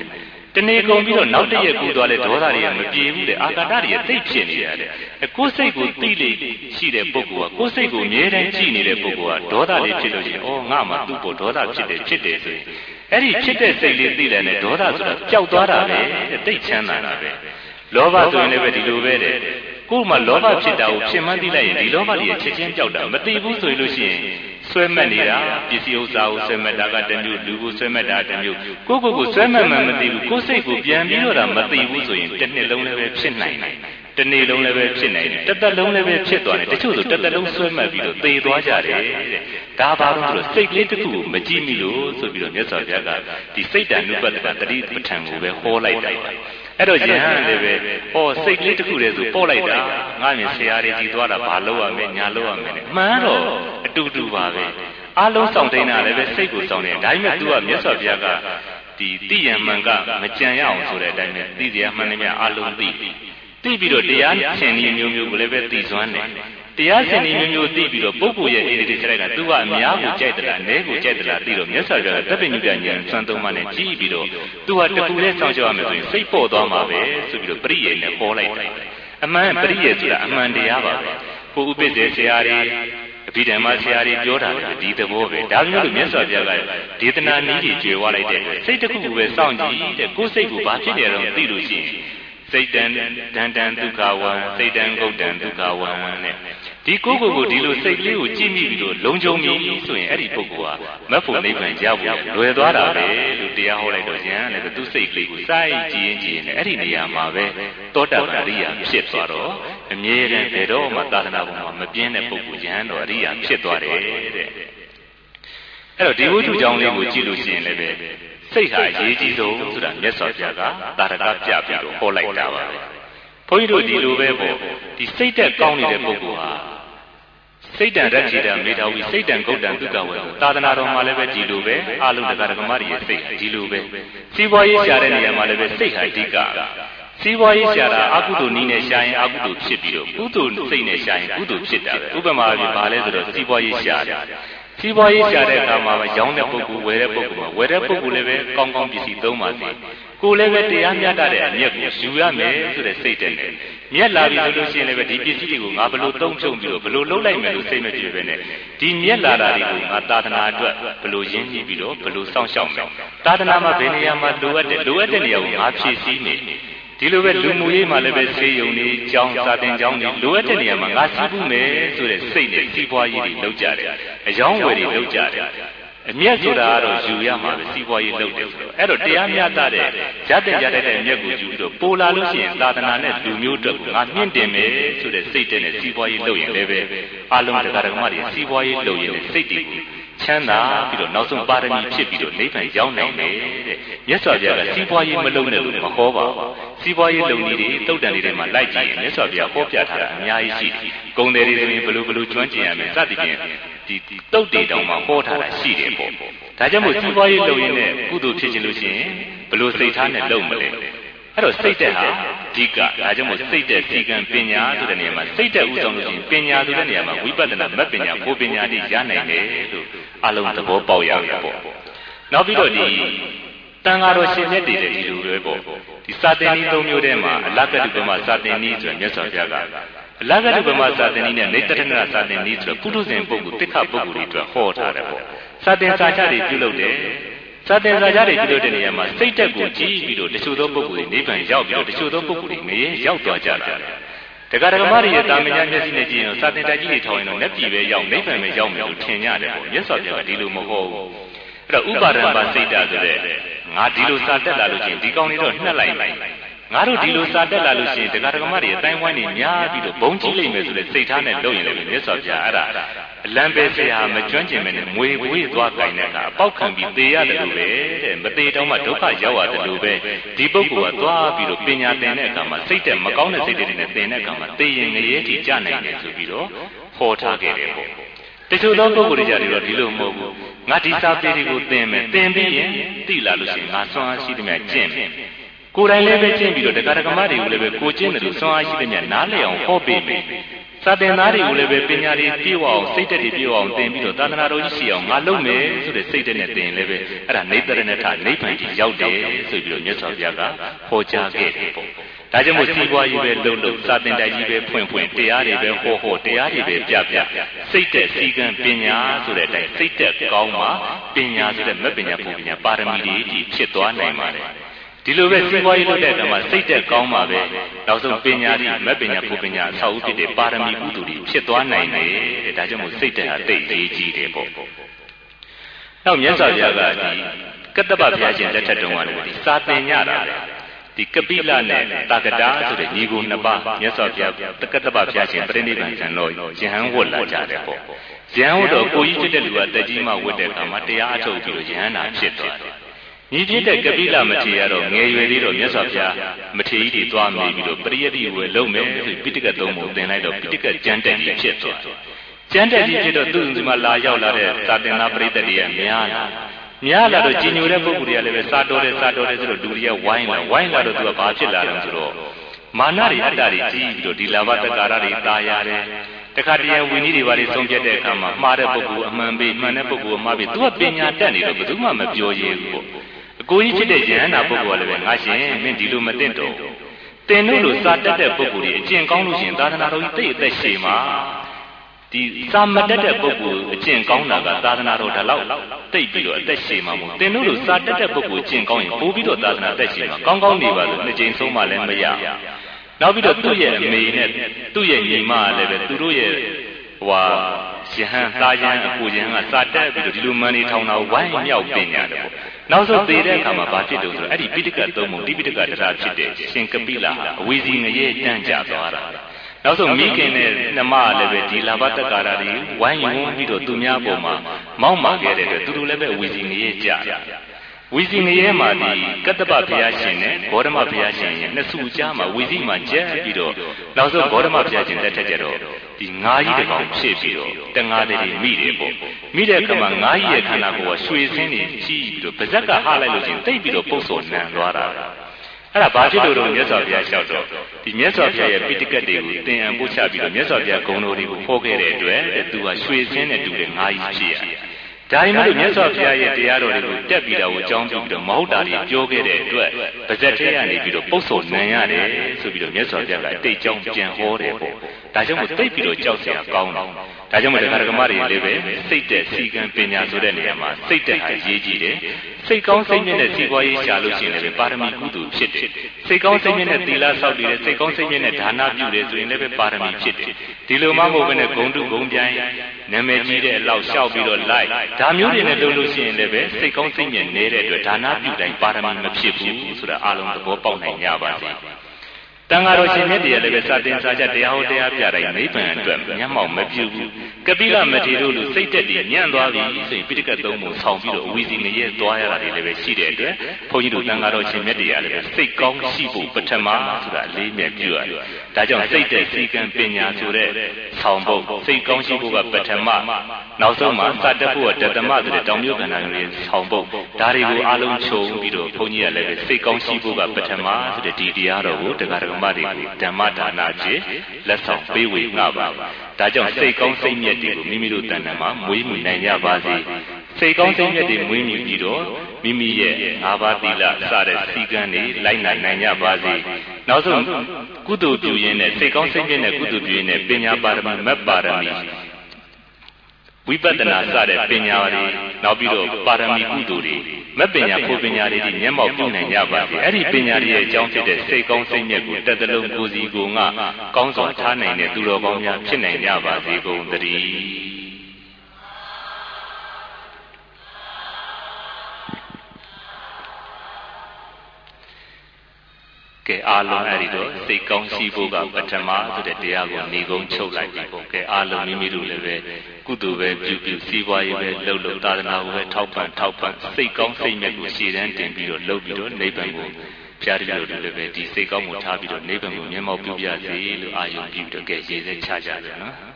တနေ့ကုန်ပြီးတော့နောက်တရက်ကူသွားလဲဒေါသတွေကမပြေဘူးတဲ့အာကာသတွေသိပ်ဖြစ်နေရတယ်ကိုယ်စိတ်ကိုသိလေရှိတဲ့ပုဂ္ဂိုလ်ကကိုယ်စိတ်ကိုအမြဲတမ်းကြည့်နေတဲ့ပုဂ္ဂိုလ်ကဒေါသလေးဖြစ်လို့ရှိရင်အော်ငါမှသူ့ပေါ်ဒေါသဖြစ်တယ်ဖြစ်တယ်ဆိုရင်အဲ့ဒီဖြစ်တဲ့စိတ်လေးသိတယ်နဲ့ဒေါသဆိုတာပျောက်သွားတာပဲသိပ်ချမ်းသာတာပဲလောဘဆိုရင်လည်းပဲဒီလိုပဲတဲ့ကိုယ်မှလောဘဖြစ်တာကိုဖြစ်မှန်းသိလိုက်ရင်ဒီလောဘကြီးချက်ချင်းပျောက်တာမသိဘူးဆိုလို့ရှိရင်ဆွဲမှတ်နေတာပစ္စည်းဥစ္စာကိုဆွဲမှတ်တာကတမျိုးလူကိုဆွဲမှတ်တာတမျိုးကိုယ့်ကိုယ်ကိုဆွဲမှတ်မှမသိဘူးကိုယ်စိတ်ကိုပြန်ပြီးတော့တာမသိဘူးဆိုရင်တစ်နှစ်လုံးလည်းပဲဖြစ်နိုင်တယ်တစ်နေ့လုံးလည်းပဲဖြစ်နိုင်တယ်တစ်သက်လုံးလည်းပဲဖြစ်သွားတယ်တချို့ဆိုတစ်သက်လုံးဆွဲမှတ်ပြီးတော့သေသွားကြတယ်တဲ့ဒါဘာလို့လဲစိတ်ကလေးတစ်ခုကိုမကြည့်မိလို့ဆိုပြီးတော့မြတ်စွာဘုရားကဒီစိတ်တ ानु ပတ္တကတတိပဋ္ဌာန်ကိုပဲဟောလိုက်တာအဲ့တော့ယဟန်လည်းပဲဟောစိတ်ကလေးတစ်ခုတည်းဆိုပို့လိုက်တာငါမြင်ဆရာတွေကြီးသွားတာဘာလုပ်ရမလဲညာလုပ်ရမလဲမှန်တော့အတူတူပါပဲအားလုံးစောင့်တိန်တာလည်းပဲစိတ်ကိုစောင့်နေတယ်ဒါပေမဲ့ तू ကမြတ်စွာဘုရားကဒီတိယံမှန်ကမကြံရအောင်ဆိုတဲ့အတိုင်းပဲသိစရာမှန်တယ်များအားလုံးသိသိပြီးတော့တရားရှင်ဤမျိုးမျိုးကိုလည်းပဲသိစွမ်းတယ်တရားရှင်ဤမျိုးမျိုးသိပြီးတော့ပုဂ္ဂိုလ်ရဲ့ဣတိတိချက်လိုက်တာ तू ကအများကိုကြိုက်သလားအနည်းကိုကြိုက်သလားသိတော့မြတ်စွာဘုရားကတပ်ပညုပညာစွမ်းသုံးပါးနဲ့ကြည့်ပြီးတော့ तू ဟာတခုလဲစောင့်ကြရမယ်ဆိုရင်စိတ်ပေါ်သွားမှာပဲဆိုပြီးတော့ပရိယေနဲ့ပေါ်လိုက်တယ်အမှန်ပရိယေဆိုတာအမှန်တရားပါပဲကိုဥပ္ပဇ္ဇေဆရာတွေအဘိဓမ္မာဆရာတွေပြောတာကဒီသဘောပဲဒါမျိုးလို့မြတ်စွာဘုရားကဒေသနာနည်းကြီးကျွေဝါလိုက်တဲ့စိတ်တစ်ခုခုပဲစောင့်ကြည့်တဲ့ကိုယ်စိတ်ကိုဘာဖြစ်နေတော့သိလို့ရှိရင်စိတ်တန်ဒန္တံဒုက္ခဝံစိတ်တံဂုတ်တံဒုက္ခဝံနဲ့ဒီကိုယ်ကိုယ်ကိုဒီလိုစိတ်လေးကိုကြည့်မိပြီးတော့လုံခြုံပြီဆိုရင်အဲ့ဒီပုဂ္ဂိုလ်ဟာမတ်ဖို့နိဗ္ဗာန်ရောက်ဖို့လွယ်သွားတာပဲလို့တရားဟောလိုက်တော့ဉာဏ်နဲ့သူစိတ်ကလေးကိုစိုက်ကြည့်ရင်ကြည့်ရင်အဲ့ဒီနေရာမှာပဲသောတာပန်အရိယာဖြစ်သွားတော့အမြဲတမ်းဘယ်တော့မှသာသနာ့ဘုံမှာမပြင်းတဲ့ပုဂ္ဂိုလ်ဉာဏ်တော်အရိယာဖြစ်သွားတယ်တဲ့အဲ့တော့ဒီဝိတုကြောင့်လေးကိုကြည့်လို့ရှိရင်လည်းပဲစိတ်ဟာအရေးကြီးဆုံးဆိုတာမြတ်စွာဘုရားကတာရကပြပြီးတော့ဟောလိုက်တာပါပဲဘုန်းကြီးတို့ဒီလိုပဲပေါ့ဒီစိတ်တက်ကောင်းနေတဲ့ပုဂ္ဂိုလ်ဟာစိတ်တန်ရတ္တိတံမေတ္တာဝိစိတ်တန်ဂုတ်တံဒုက္ခဝေသာသနာတော်မှာလည်းပဲဒီလိုပဲအာလုံးတရားဓမ္မတွေရဲ့စိတ်ဒီလိုပဲစီးပွားရေးရှာတဲ့နေရာမှာလည်းပဲစိတ်ဟာအဓိကစီးပွားရေးရှာတာအကုသိုလ်နည်းနဲ့ရှာရင်အကုသိုလ်ဖြစ်ပြီးတော့ကုသိုလ်စိတ်နဲ့ရှာရင်ကုသိုလ်ဖြစ်တာပဲဥပမာပြပါလဲဆိုတော့စီးပွားရေးရှာတယ်စီးပွားရေးရှာတဲ့အခါမှာရောင်းတဲ့ပုဂ္ဂိုလ်ဝယ်တဲ့ပုဂ္ဂိုလ်မှာဝယ်တဲ့ပုဂ္ဂိုလ်လည်းပဲကောင်းကောင်းပစ္စည်းသုံးပါစေကိုယ်လည်းပဲတရားမျှတတဲ့အမြတ်ကိုယူရမယ်ဆိုတဲ့စိတ်နဲ့မြတ်လာပြီဆိုလို့ရှိရင်လည်းပဲဒီပစ္စည်းတွေကိုငါဘလို့သုံးဖြုံပြီးတော့ဘလို့လှုပ်လိုက်မယ်လို့စိတ်မကြည့်ပဲနဲ့ဒီမြတ်လာတာတွေကိုငါသာသနာအတွက်ဘလို့ရင်းနှီးပြီးတော့ဘလို့စောင့်ရှောက်မယ်သာသနာမှာဘယ်နေရာမှာလိုအပ်တဲ့လိုအပ်တဲ့နေရာကိုငါဖြည့်ဆည်းနေဒီလိုပဲလူမှုရေးမှာလည်းပဲဆေးရုံတွေကျောင်းစာသင်ကျောင်းတွေလိုအပ်တဲ့နေရာမှာငါစီးပူးမယ်ဆိုတဲ့စိတ်နဲ့စီးပွားရေးတွေလုပ်ကြတယ်အယောင်းဝယ်တွေလုပ်ကြတယ်အမြတ်ဆိုတာကတော့ယူရမှာပဲစီးပွားရေးလုပ်တယ်ဆိုတော့အဲ့တော့တရားမျှတတဲ့ရတဲ့ရတဲ့အမြတ်ကိုယူပြီးတော့ပိုလာလို့ရှိရင်သာသနာနဲ့လူမျိုးအတွက်ကိုငါမြင့်တင်မယ်ဆိုတဲ့စိတ်နဲ့စီးပွားရေးလုပ်ရင်လည်းပဲအလုံးတရားဓမ္မတွေစီးပွားရေးလုပ်ရင်စိတ်တွေကိုချမ်းသာပြီးတော့နောက်ဆုံးပါရမီဖြစ်ပြီးတော့နိဗ္ဗာန်ရောက်နိုင်တယ်တဲ့မြတ်စွာဘုရားကစီးပွားရေးမလုပ်နဲ့လို့မဟောပါဘူးစီးပွားရေးလုပ်နည်းတွေတုတ်တန်တွေထဲမှာလိုက်ကြည့်ရင်မြတ်စွာဘုရားဟောပြထားတာအများကြီးရှိတယ်ဂုံတယ်တွေဆိုရင်ဘယ်လိုဘယ်လိုကျွမ်းကျင်ရမယ်စသဖြင့်ဒီတုတ်တွေတောင်မှဟောထားတာရှိတယ်ပေါ့ဒါကြောင့်မို့စီးပွားရေးလုပ်ရင်းနဲ့ကုသိုလ်ဖြစ်ခြင်းလို့ရှိရင်ဘယ်လိုစိတ်ထားနဲ့လုပ်မလဲအဲ့တော့စိတ်တက်ဟာအဓိကဒါကြောင့်မို့စိတ်တက်စီကံပညာဆိုတဲ့နေရာမှာစိတ်တက်ဥဆောင်လို့ရှိရင်ပညာဆိုတဲ့နေရာမှာဝိပဿနာမတ်ပညာကိုပညာတိရနိုင်တယ်လို့အလုံးသဘောပေါက်ရမှာပေါ့နောက်ပြီးတော့ဒီတန်ဃာတော်ရှင်မြတ်တွေလည်းဒီလိုပဲပေါ့ဒီစာသင်နည်းသုံးမျိုးထဲမှာအလကတုပမစာသင်နည်းဆိုတဲ့မြတ်စွာဘုရားကအလကတုပမစာသင်နည်းနဲ့နေတ္တရဏစာသင်နည်းဆိုတဲ့ပုထုဇဉ်ပုဂ္ဂိုလ်တိခပုဂ္ဂိုလ်တွေအတွက်ဟောထားတယ်ပေါ့စာသင်စာချတွေပြုလုပ်တယ်စာသင်စာချတွေပြုလုပ်တဲ့နေရာမှာစိတ်တက်ကိုကြည့်ပြီးတော့တချို့သောပုဂ္ဂိုလ်တွေနိဗ္ဗာန်ရောက်ပြီးတော့တချို့သောပုဂ္ဂိုလ်တွေငရေရောက်သွားကြတယ်တရားဓမ္မတွေရဲ့တာမညာမျက်စိနဲ့ကြည့်ရင်စာသင်တိုက်ကြီးတွေထောင်ရင်တော့လက်ပြည်ပဲရောက်နိဗ္ဗာန်ပဲရောက်မယ်လို့ထင်ကြတယ်ပေါ့မြတ်စွာဘုရားကဒီလိုမဟုတ်ဘူးအဲ့တော့ဥပါဒံပါစိတ်ဓာတ်ဆိုတဲ့ငါဒီလိုစာတက်လာလို့ချင်းဒီကောင်းလေးတော့နှက်လိုက်လိုက်ငါတို့ဒီလိုစာတက်လာလို့ရှိရင်တရားဓမ္မတွေအတိုင်းဝိုင်းနေများပြီးတော့ဘုံကြီးလိမ့်မယ်ဆိုတဲ့စိတ်ထားနဲ့လုပ်ရင်လည်းမြတ်စွာဘုရားအဲ့ဒါအလံပဲဆရာမကျွမ်းကျင်မယ်နဲ့မွေဝေးသွားကြိုင်တဲ့အခါအပေါက်ခံပြီးသေရတယ်လို့ပဲတဲ့မသေတော့မှဒုက္ခရောက်ရတယ်လို့ပဲဒီပုဂ္ဂိုလ်ကသွားပြီးတော့ပညာသင်တဲ့အခါမှာစိတ်တက်မကောင်းတဲ့စိတ်တွေနဲ့သင်တဲ့အခါမှာသေရင်ငရေထိကြနိုင်တယ်ဆိုပြီးတော့ဟောထားခဲ့တယ်ပေါ့တချို့သောပုဂ္ဂိုလ်တွေကြတော့ဒီလိုမဟုတ်ဘူးငါဒီစာပေတွေကိုသင်မယ်သင်ပြီးရင်သိလာလို့ရှိရင်ငါစွမ်းအားရှိသမျှကျင့်မယ်ကိုယ်တိုင်လည်းပဲကျင့်ပြီးတော့တရားဓမ္မတွေကိုလည်းပဲကိုကျင့်တယ်လို့စွမ်းအားရှိသမျှနားလည်အောင်ဟောပေးမယ်စာသင်သားတွေကိုလည်းပဲပညာတွေပြည့်ဝအောင်စိတ်တက်တွေပြည့်ဝအောင်သင်ပြီးတော့သာသနာတော်ကြီးရှိအောင်ငါလုပ်မယ်ဆိုတဲ့စိတ်တက်နဲ့သင်လည်းပဲအဲ့ဒါနေတရဏထနိဗ္ဗာန်ကြီးရောက်တယ်ဆိုပြီးတော့မြတ်စွာဘုရားကဟောကြားခဲ့တယ်ပေါ့ဒါကြောင့်မို့စီးပွားရေးပဲလုပ်လို့စာသင်တိုက်ကြီးပဲဖွင့်ဖွင့်တရားတွေပဲဟောဟောတရားတွေပဲပြပြစိတ်တက်စည်းကမ်းပညာဆိုတဲ့အတိုင်းစိတ်တက်ကောင်းမှပညာဆိုတဲ့မပညာပူပညာပါရမီတွေကြီးဖြစ်သွားနိုင်ပါတယ်ဒီလိုပဲစီးပွားရေးလုပ်တဲ့အခါမှာစိတ်တက်ကောင်းမှပဲနောက်ဆုံးပညာတွေမပညာပူပညာအဆောက်အဦဖြစ်တဲ့ပါရမီကုသိုလ်တွေဖြစ်သွားနိုင်တယ်တဲ့ဒါကြောင့်မို့စိတ်တက်ဟာသိရေးကြီးတယ်ပေါ့နောက်မြတ်စွာဘုရားကဒီကတ္တပဘုရားရှင်လက်ထက်တုန်းကလည်းဒီစာသင်ညတာဒီကပိလနဲ့တာကတာဆိုတဲ့ညီကိုနှစ်ပါးမြတ်စွာဘုရားတက္ကတ္တပဘုရားရှင်ပြိဋိဘံဇံတော်ယဟန်ဝတ်လာကြတယ်ပေါ့ယဟန်ဝတ်တော့ကိုကြီးဖြစ်တဲ့လူကတက်ကြီးမှဝတ်တဲ့အခါမှာတရားအထုတ်ပြီးတော့ယဟန်နာဖြစ်သွားတယ်ညီဖြစ်တဲ့ကပိလမထေရတော့ငယ်ရွယ်သေးတော့မြတ်စွာဘုရားမထေရကြီးတွေသွားမေးပြီးတော့ပရိယတိဝယ်လုံးမယ်ဆိုပိဋကတ်သုံးပုံသင်လိုက်တော့ပိဋကတ်ကျမ်းတက်ကြီးဖြစ်သွားတယ်ကျမ်းတက်ကြီးဖြစ်တော့သူ့ဒီမှာလာရောက်လာတဲ့သာသနာပရိသတ်တွေကများလာများလာတော့ကြီးညိုတဲ့ပုဂ္ဂိုလ်တွေကလည်းပဲစာတော်တယ်စာတော်တယ်ဆိုတော့လူတွေကဝိုင်းလာဝိုင်းလာတော့သူကဘာဖြစ်လာတယ်ဆိုတော့မာနတွေအတ္တတွေကြီးပြီးတော့ဒီလာဘတက္ကာရတွေตายရတယ်တခါတည်းဝိနည်းတွေဘာတွေဆုံးဖြတ်တဲ့အခါမှာမှားတဲ့ပုဂ္ဂိုလ်အမှန်ပေးမှန်တဲ့ပုဂ္ဂိုလ်အမှားပေးသူကပညာတတ်နေတော့ဘယ်သူမှမပြောရဘူးပေါ့အကိုကြီးဖြစ်တဲ့ယဟန္တာပုဂ္ဂိုလ်ကလည်းပဲငါရှင်မင်းဒီလိုမသိတော့တင်တို့လိုစာတတ်တဲ့ပုဂ္ဂိုလ်တွေအကျင့်ကောင်းလို့ရှင်သာသနာတော်ကြီးတိတ်အသက်ရှည်မှာဒီစာမတတ်တဲ့ပုဂ္ဂိုလ်အကျင့်ကောင်းတာကသာသနာတော်ဒါလောက်တိတ်ပြီးတော့အသက်ရှည်မှာမဟုတ်တင်တို့လိုစာတတ်တဲ့ပုဂ္ဂိုလ်ကျင့်ကောင်းရင်ပို့ပြီးတော့သာသနာသက်ရှည်မှာကောင်းကောင်းနေပါလို့နှစ်ကြိမ်ဆုံးမှလည်းမရနောက်ပြီးတော့သူ့ရဲ့အမေနဲ့သူ့ရဲ့ညီမလည်းပဲသူတို့ရဲ့ဟွာယဟန်သာယံအကိုယဟန်ကစာတက်ပြီးတော့ဒီလိုမန်နေထောင်တာဝိုင်းမြောက်ပညာတယ်ပေါ့နောက်ဆုံးသေတဲ့အခါမှာဘာဖြစ်လို့ဆိုတော့အဲ့ဒီပိဋကတ်သုံးပုံဒီပိဋကတ်တရားဖြစ်တဲ့ရှင်ကပိလဟာအဝီစီငရဲတန်းကြသွားတာနောက်ဆုံးမိခင်နဲ့နှမလည်းပဲဒီလာဘတက္ကာရတွေဝိုင်းဝန်းပြီးတော့သူများပေါ်မှာမောက်မာခဲ့တဲ့အတွက်သူတို့လည်းပဲဝီစီငရဲကြဝီစီငရဲမှာဒီကတ္တပဘုရားရှင်နဲ့ဂေါတမဘုရားရှင်ရဲ့နှစ်စုကြားမှာဝီစီမှာကျက်ပြီးတော့နောက်ဆုံးဂေါတမဘုရားရှင်တက်ထက်ကြတော့ဒီငါးကြီးတစ်ကောင်ဖြစ်ပြီးတော့တငါးတွေမိတယ်ပေါ့မိတဲ့အခါမှာငါးကြီးရဲ့ခန္ဓာကိုယ်ကရွှေစင်းနေကြီးပြီးတော့ဗဇက်ကဟားလိုက်လို့ချင်းတိတ်ပြီးတော့ပုတ်စော်နံသွားတာအဲ့ဒါဘာဖြစ်လို့တော့မြတ်စွာဘုရားလျှောက်တော့ဒီမြတ်စွာဘုရားရဲ့ပိဋကတ်တွေကိုသင်အံပို့ချပြီးတော့မြတ်စွာဘုရားဂုဏ်တော်တွေကိုဟောခဲ့တဲ့အတွက်သူကရွှေစင်းနဲ့တူတဲ့ငါးကြီးဖြစ်ရတယ်ဒါမှမဟုတ်မြတ်စွာဘုရားရဲ့တရားတော်တွေကိုတက်ပြီးတော့အကြောင်းပြုပြီးတော့မဟုတ်တာတွေပြောခဲ့တဲ့အတွက်ဗဇက်ထဲကနေပြီးတော့ပုတ်စော်နံရတယ်ဆိုပြီးတော့မြတ်စွာဘုရားကတိတ်ကြောင်းပြန်ဟောတယ်ပေါ့ဒါကြောင့်မို့တိတ်ပြီးတော့ကြောက်စရာကောင်းတယ်ဒါကြောင့်မို့တရားဓမ္မတွေလည်းပဲစိတ်တက်စီကံပညာဆိုတဲ့နေရာမှာစိတ်တက်ဟာရေးကြည့်တယ်စိတ်ကောင်းစိတ်မြင့်တဲ့စီးပွားရေးရှာလို့ရှိရင်လည်းပါရမီကုသိုလ်ဖြစ်တယ်စိတ်ကောင်းစိတ်မြင့်တဲ့သီလဆောက်တည်တယ်စိတ်ကောင်းစိတ်မြင့်တဲ့ဒါနပြုတယ်ဆိုရင်လည်းပဲပါရမီဖြစ်တယ်ဒီလိုမှမဟုတ်ဘဲနဲ့ဂုံတုဂုံပြိုင်နာမည်ကြီးတဲ့အလောက်ရှောက်ပြီးတော့လိုက်ဒါမျိုးတွေနဲ့လုပ်လို့ရှိရင်လည်းပဲစိတ်ကောင်းစိတ်မြင့်နေတဲ့အတွက်ဒါနပြုတိုင်းပါရမီမဖြစ်ဘူးဆိုတာအားလုံးသဘောပေါက်နိုင်ကြပါစေတန်ဃာတော်ရှင်မြတ်တရားလည်းပဲစာသင်စာချက်တရားဟောတရားပြတိုင်းနိဗ္ဗာန်အတွက်မျက်မှောက်မပြုဘူးကပိလမထေရတို့လိုစိတ်တက်တည်ညံ့သွားပြီဆိုရင်ပိဋကတ်သုံးပုံဆောင်ပြီးတော့အဝီစီငရဲသွားရတာတွေလည်းပဲရှိတဲ့အတွက်ဘုန်းကြီးတို့တန်ဃာတော်ရှင်မြတ်တရားလည်းပဲစိတ်ကောင်းရှိဖို့ပထမဆိုတာအလေးမြတ်ပြုရတယ်ဒါကြောင့်စိတ်တက်စီကံပညာဆိုတဲ့ဆောင်ဖို့စိတ်ကောင်းရှိဖို့ကပထမနောက်ဆုံးမှာစတတ်ဖို့ကတသမဆိုတဲ့တောင်မြုပ်ကဏ္ဍတွေဆောင်ဖို့ဒါတွေကိုအားလုံးခြုံပြီးတော့ဘုန်းကြီးကလည်းပဲစိတ်ကောင်းရှိဖို့ကပထမဆိုတဲ့ဒီတရားတော်ကိုတရားတော်ဓမ္မဒါနဖြစ်လက်ဆောင်ပေးဝေငှပါဒါကြောင့်စိတ်ကောင်းစိတ်မြတ်တွေကိုမိမိတို့တဏ္ဍာမှာမွေးမြူနိုင်ကြပါစေစိတ်ကောင်းစိတ်မြတ်တွေမွေးမြူပြီးတော့မိမိရဲ့ငါးပါးသီလစတဲ့စီကံတွေလိုက်နိုင်နိုင်ကြပါစေနောက်ဆုံးကုသိုလ်ပြုရင်းနဲ့စိတ်ကောင်းစိတ်မြတ်နဲ့ကုသိုလ်ပြုရင်းနဲ့ပညာပါရမီမတ်ပါရမီဝိပဿနာစတဲ့ပညာတွေနောက်ပြီးတော့ပါရမီကုသိုလ်တွေမပညာဖို့ပညာတွေဒီမျက်မှောက်ပြုနိုင်ကြပါစေအဲ့ဒီပညာတွေရဲ့အကြောင်းဖြစ်တဲ့စိတ်ကောင်းစိတ်မြတ်ကိုတက်တလုံးကိုယ်စီကိုယ်ငါကောင်းစွာထားနိုင်တဲ့သူတော်ကောင်းများဖြစ်နိုင်ကြပါစေကုန်သတည်းကဲအားလုံးအဲ့ဒီတော့စိတ်ကောင်းရှိဖို့ကပထမဆိုတဲ့တရားကိုနေကုန်းချုပ်လိုက်ပြီပေါ့ကဲအားလုံးမိမိတို့လည်းပဲကုသိုလ်ပဲပြုပြုစီးပွားရေးပဲလှုပ်လှုပ်သာသနာကိုပဲထောက်ပံ့ထောက်ပံ့စိတ်ကောင်းစိတ်မြတ်ကိုရှည်တန်းတင်ပြီးတော့လှုပ်ပြီးတော့နိဗ္ဗာန်ကိုဖျားရည်လို့လည်းပဲဒီစိတ်ကောင်းကိုထားပြီးတော့နိဗ္ဗာန်ကိုမျက်မှောက်ပြုပြစေလို့အာယုံပြုပြီးတော့ကဲရေစက်ချကြတယ်နော်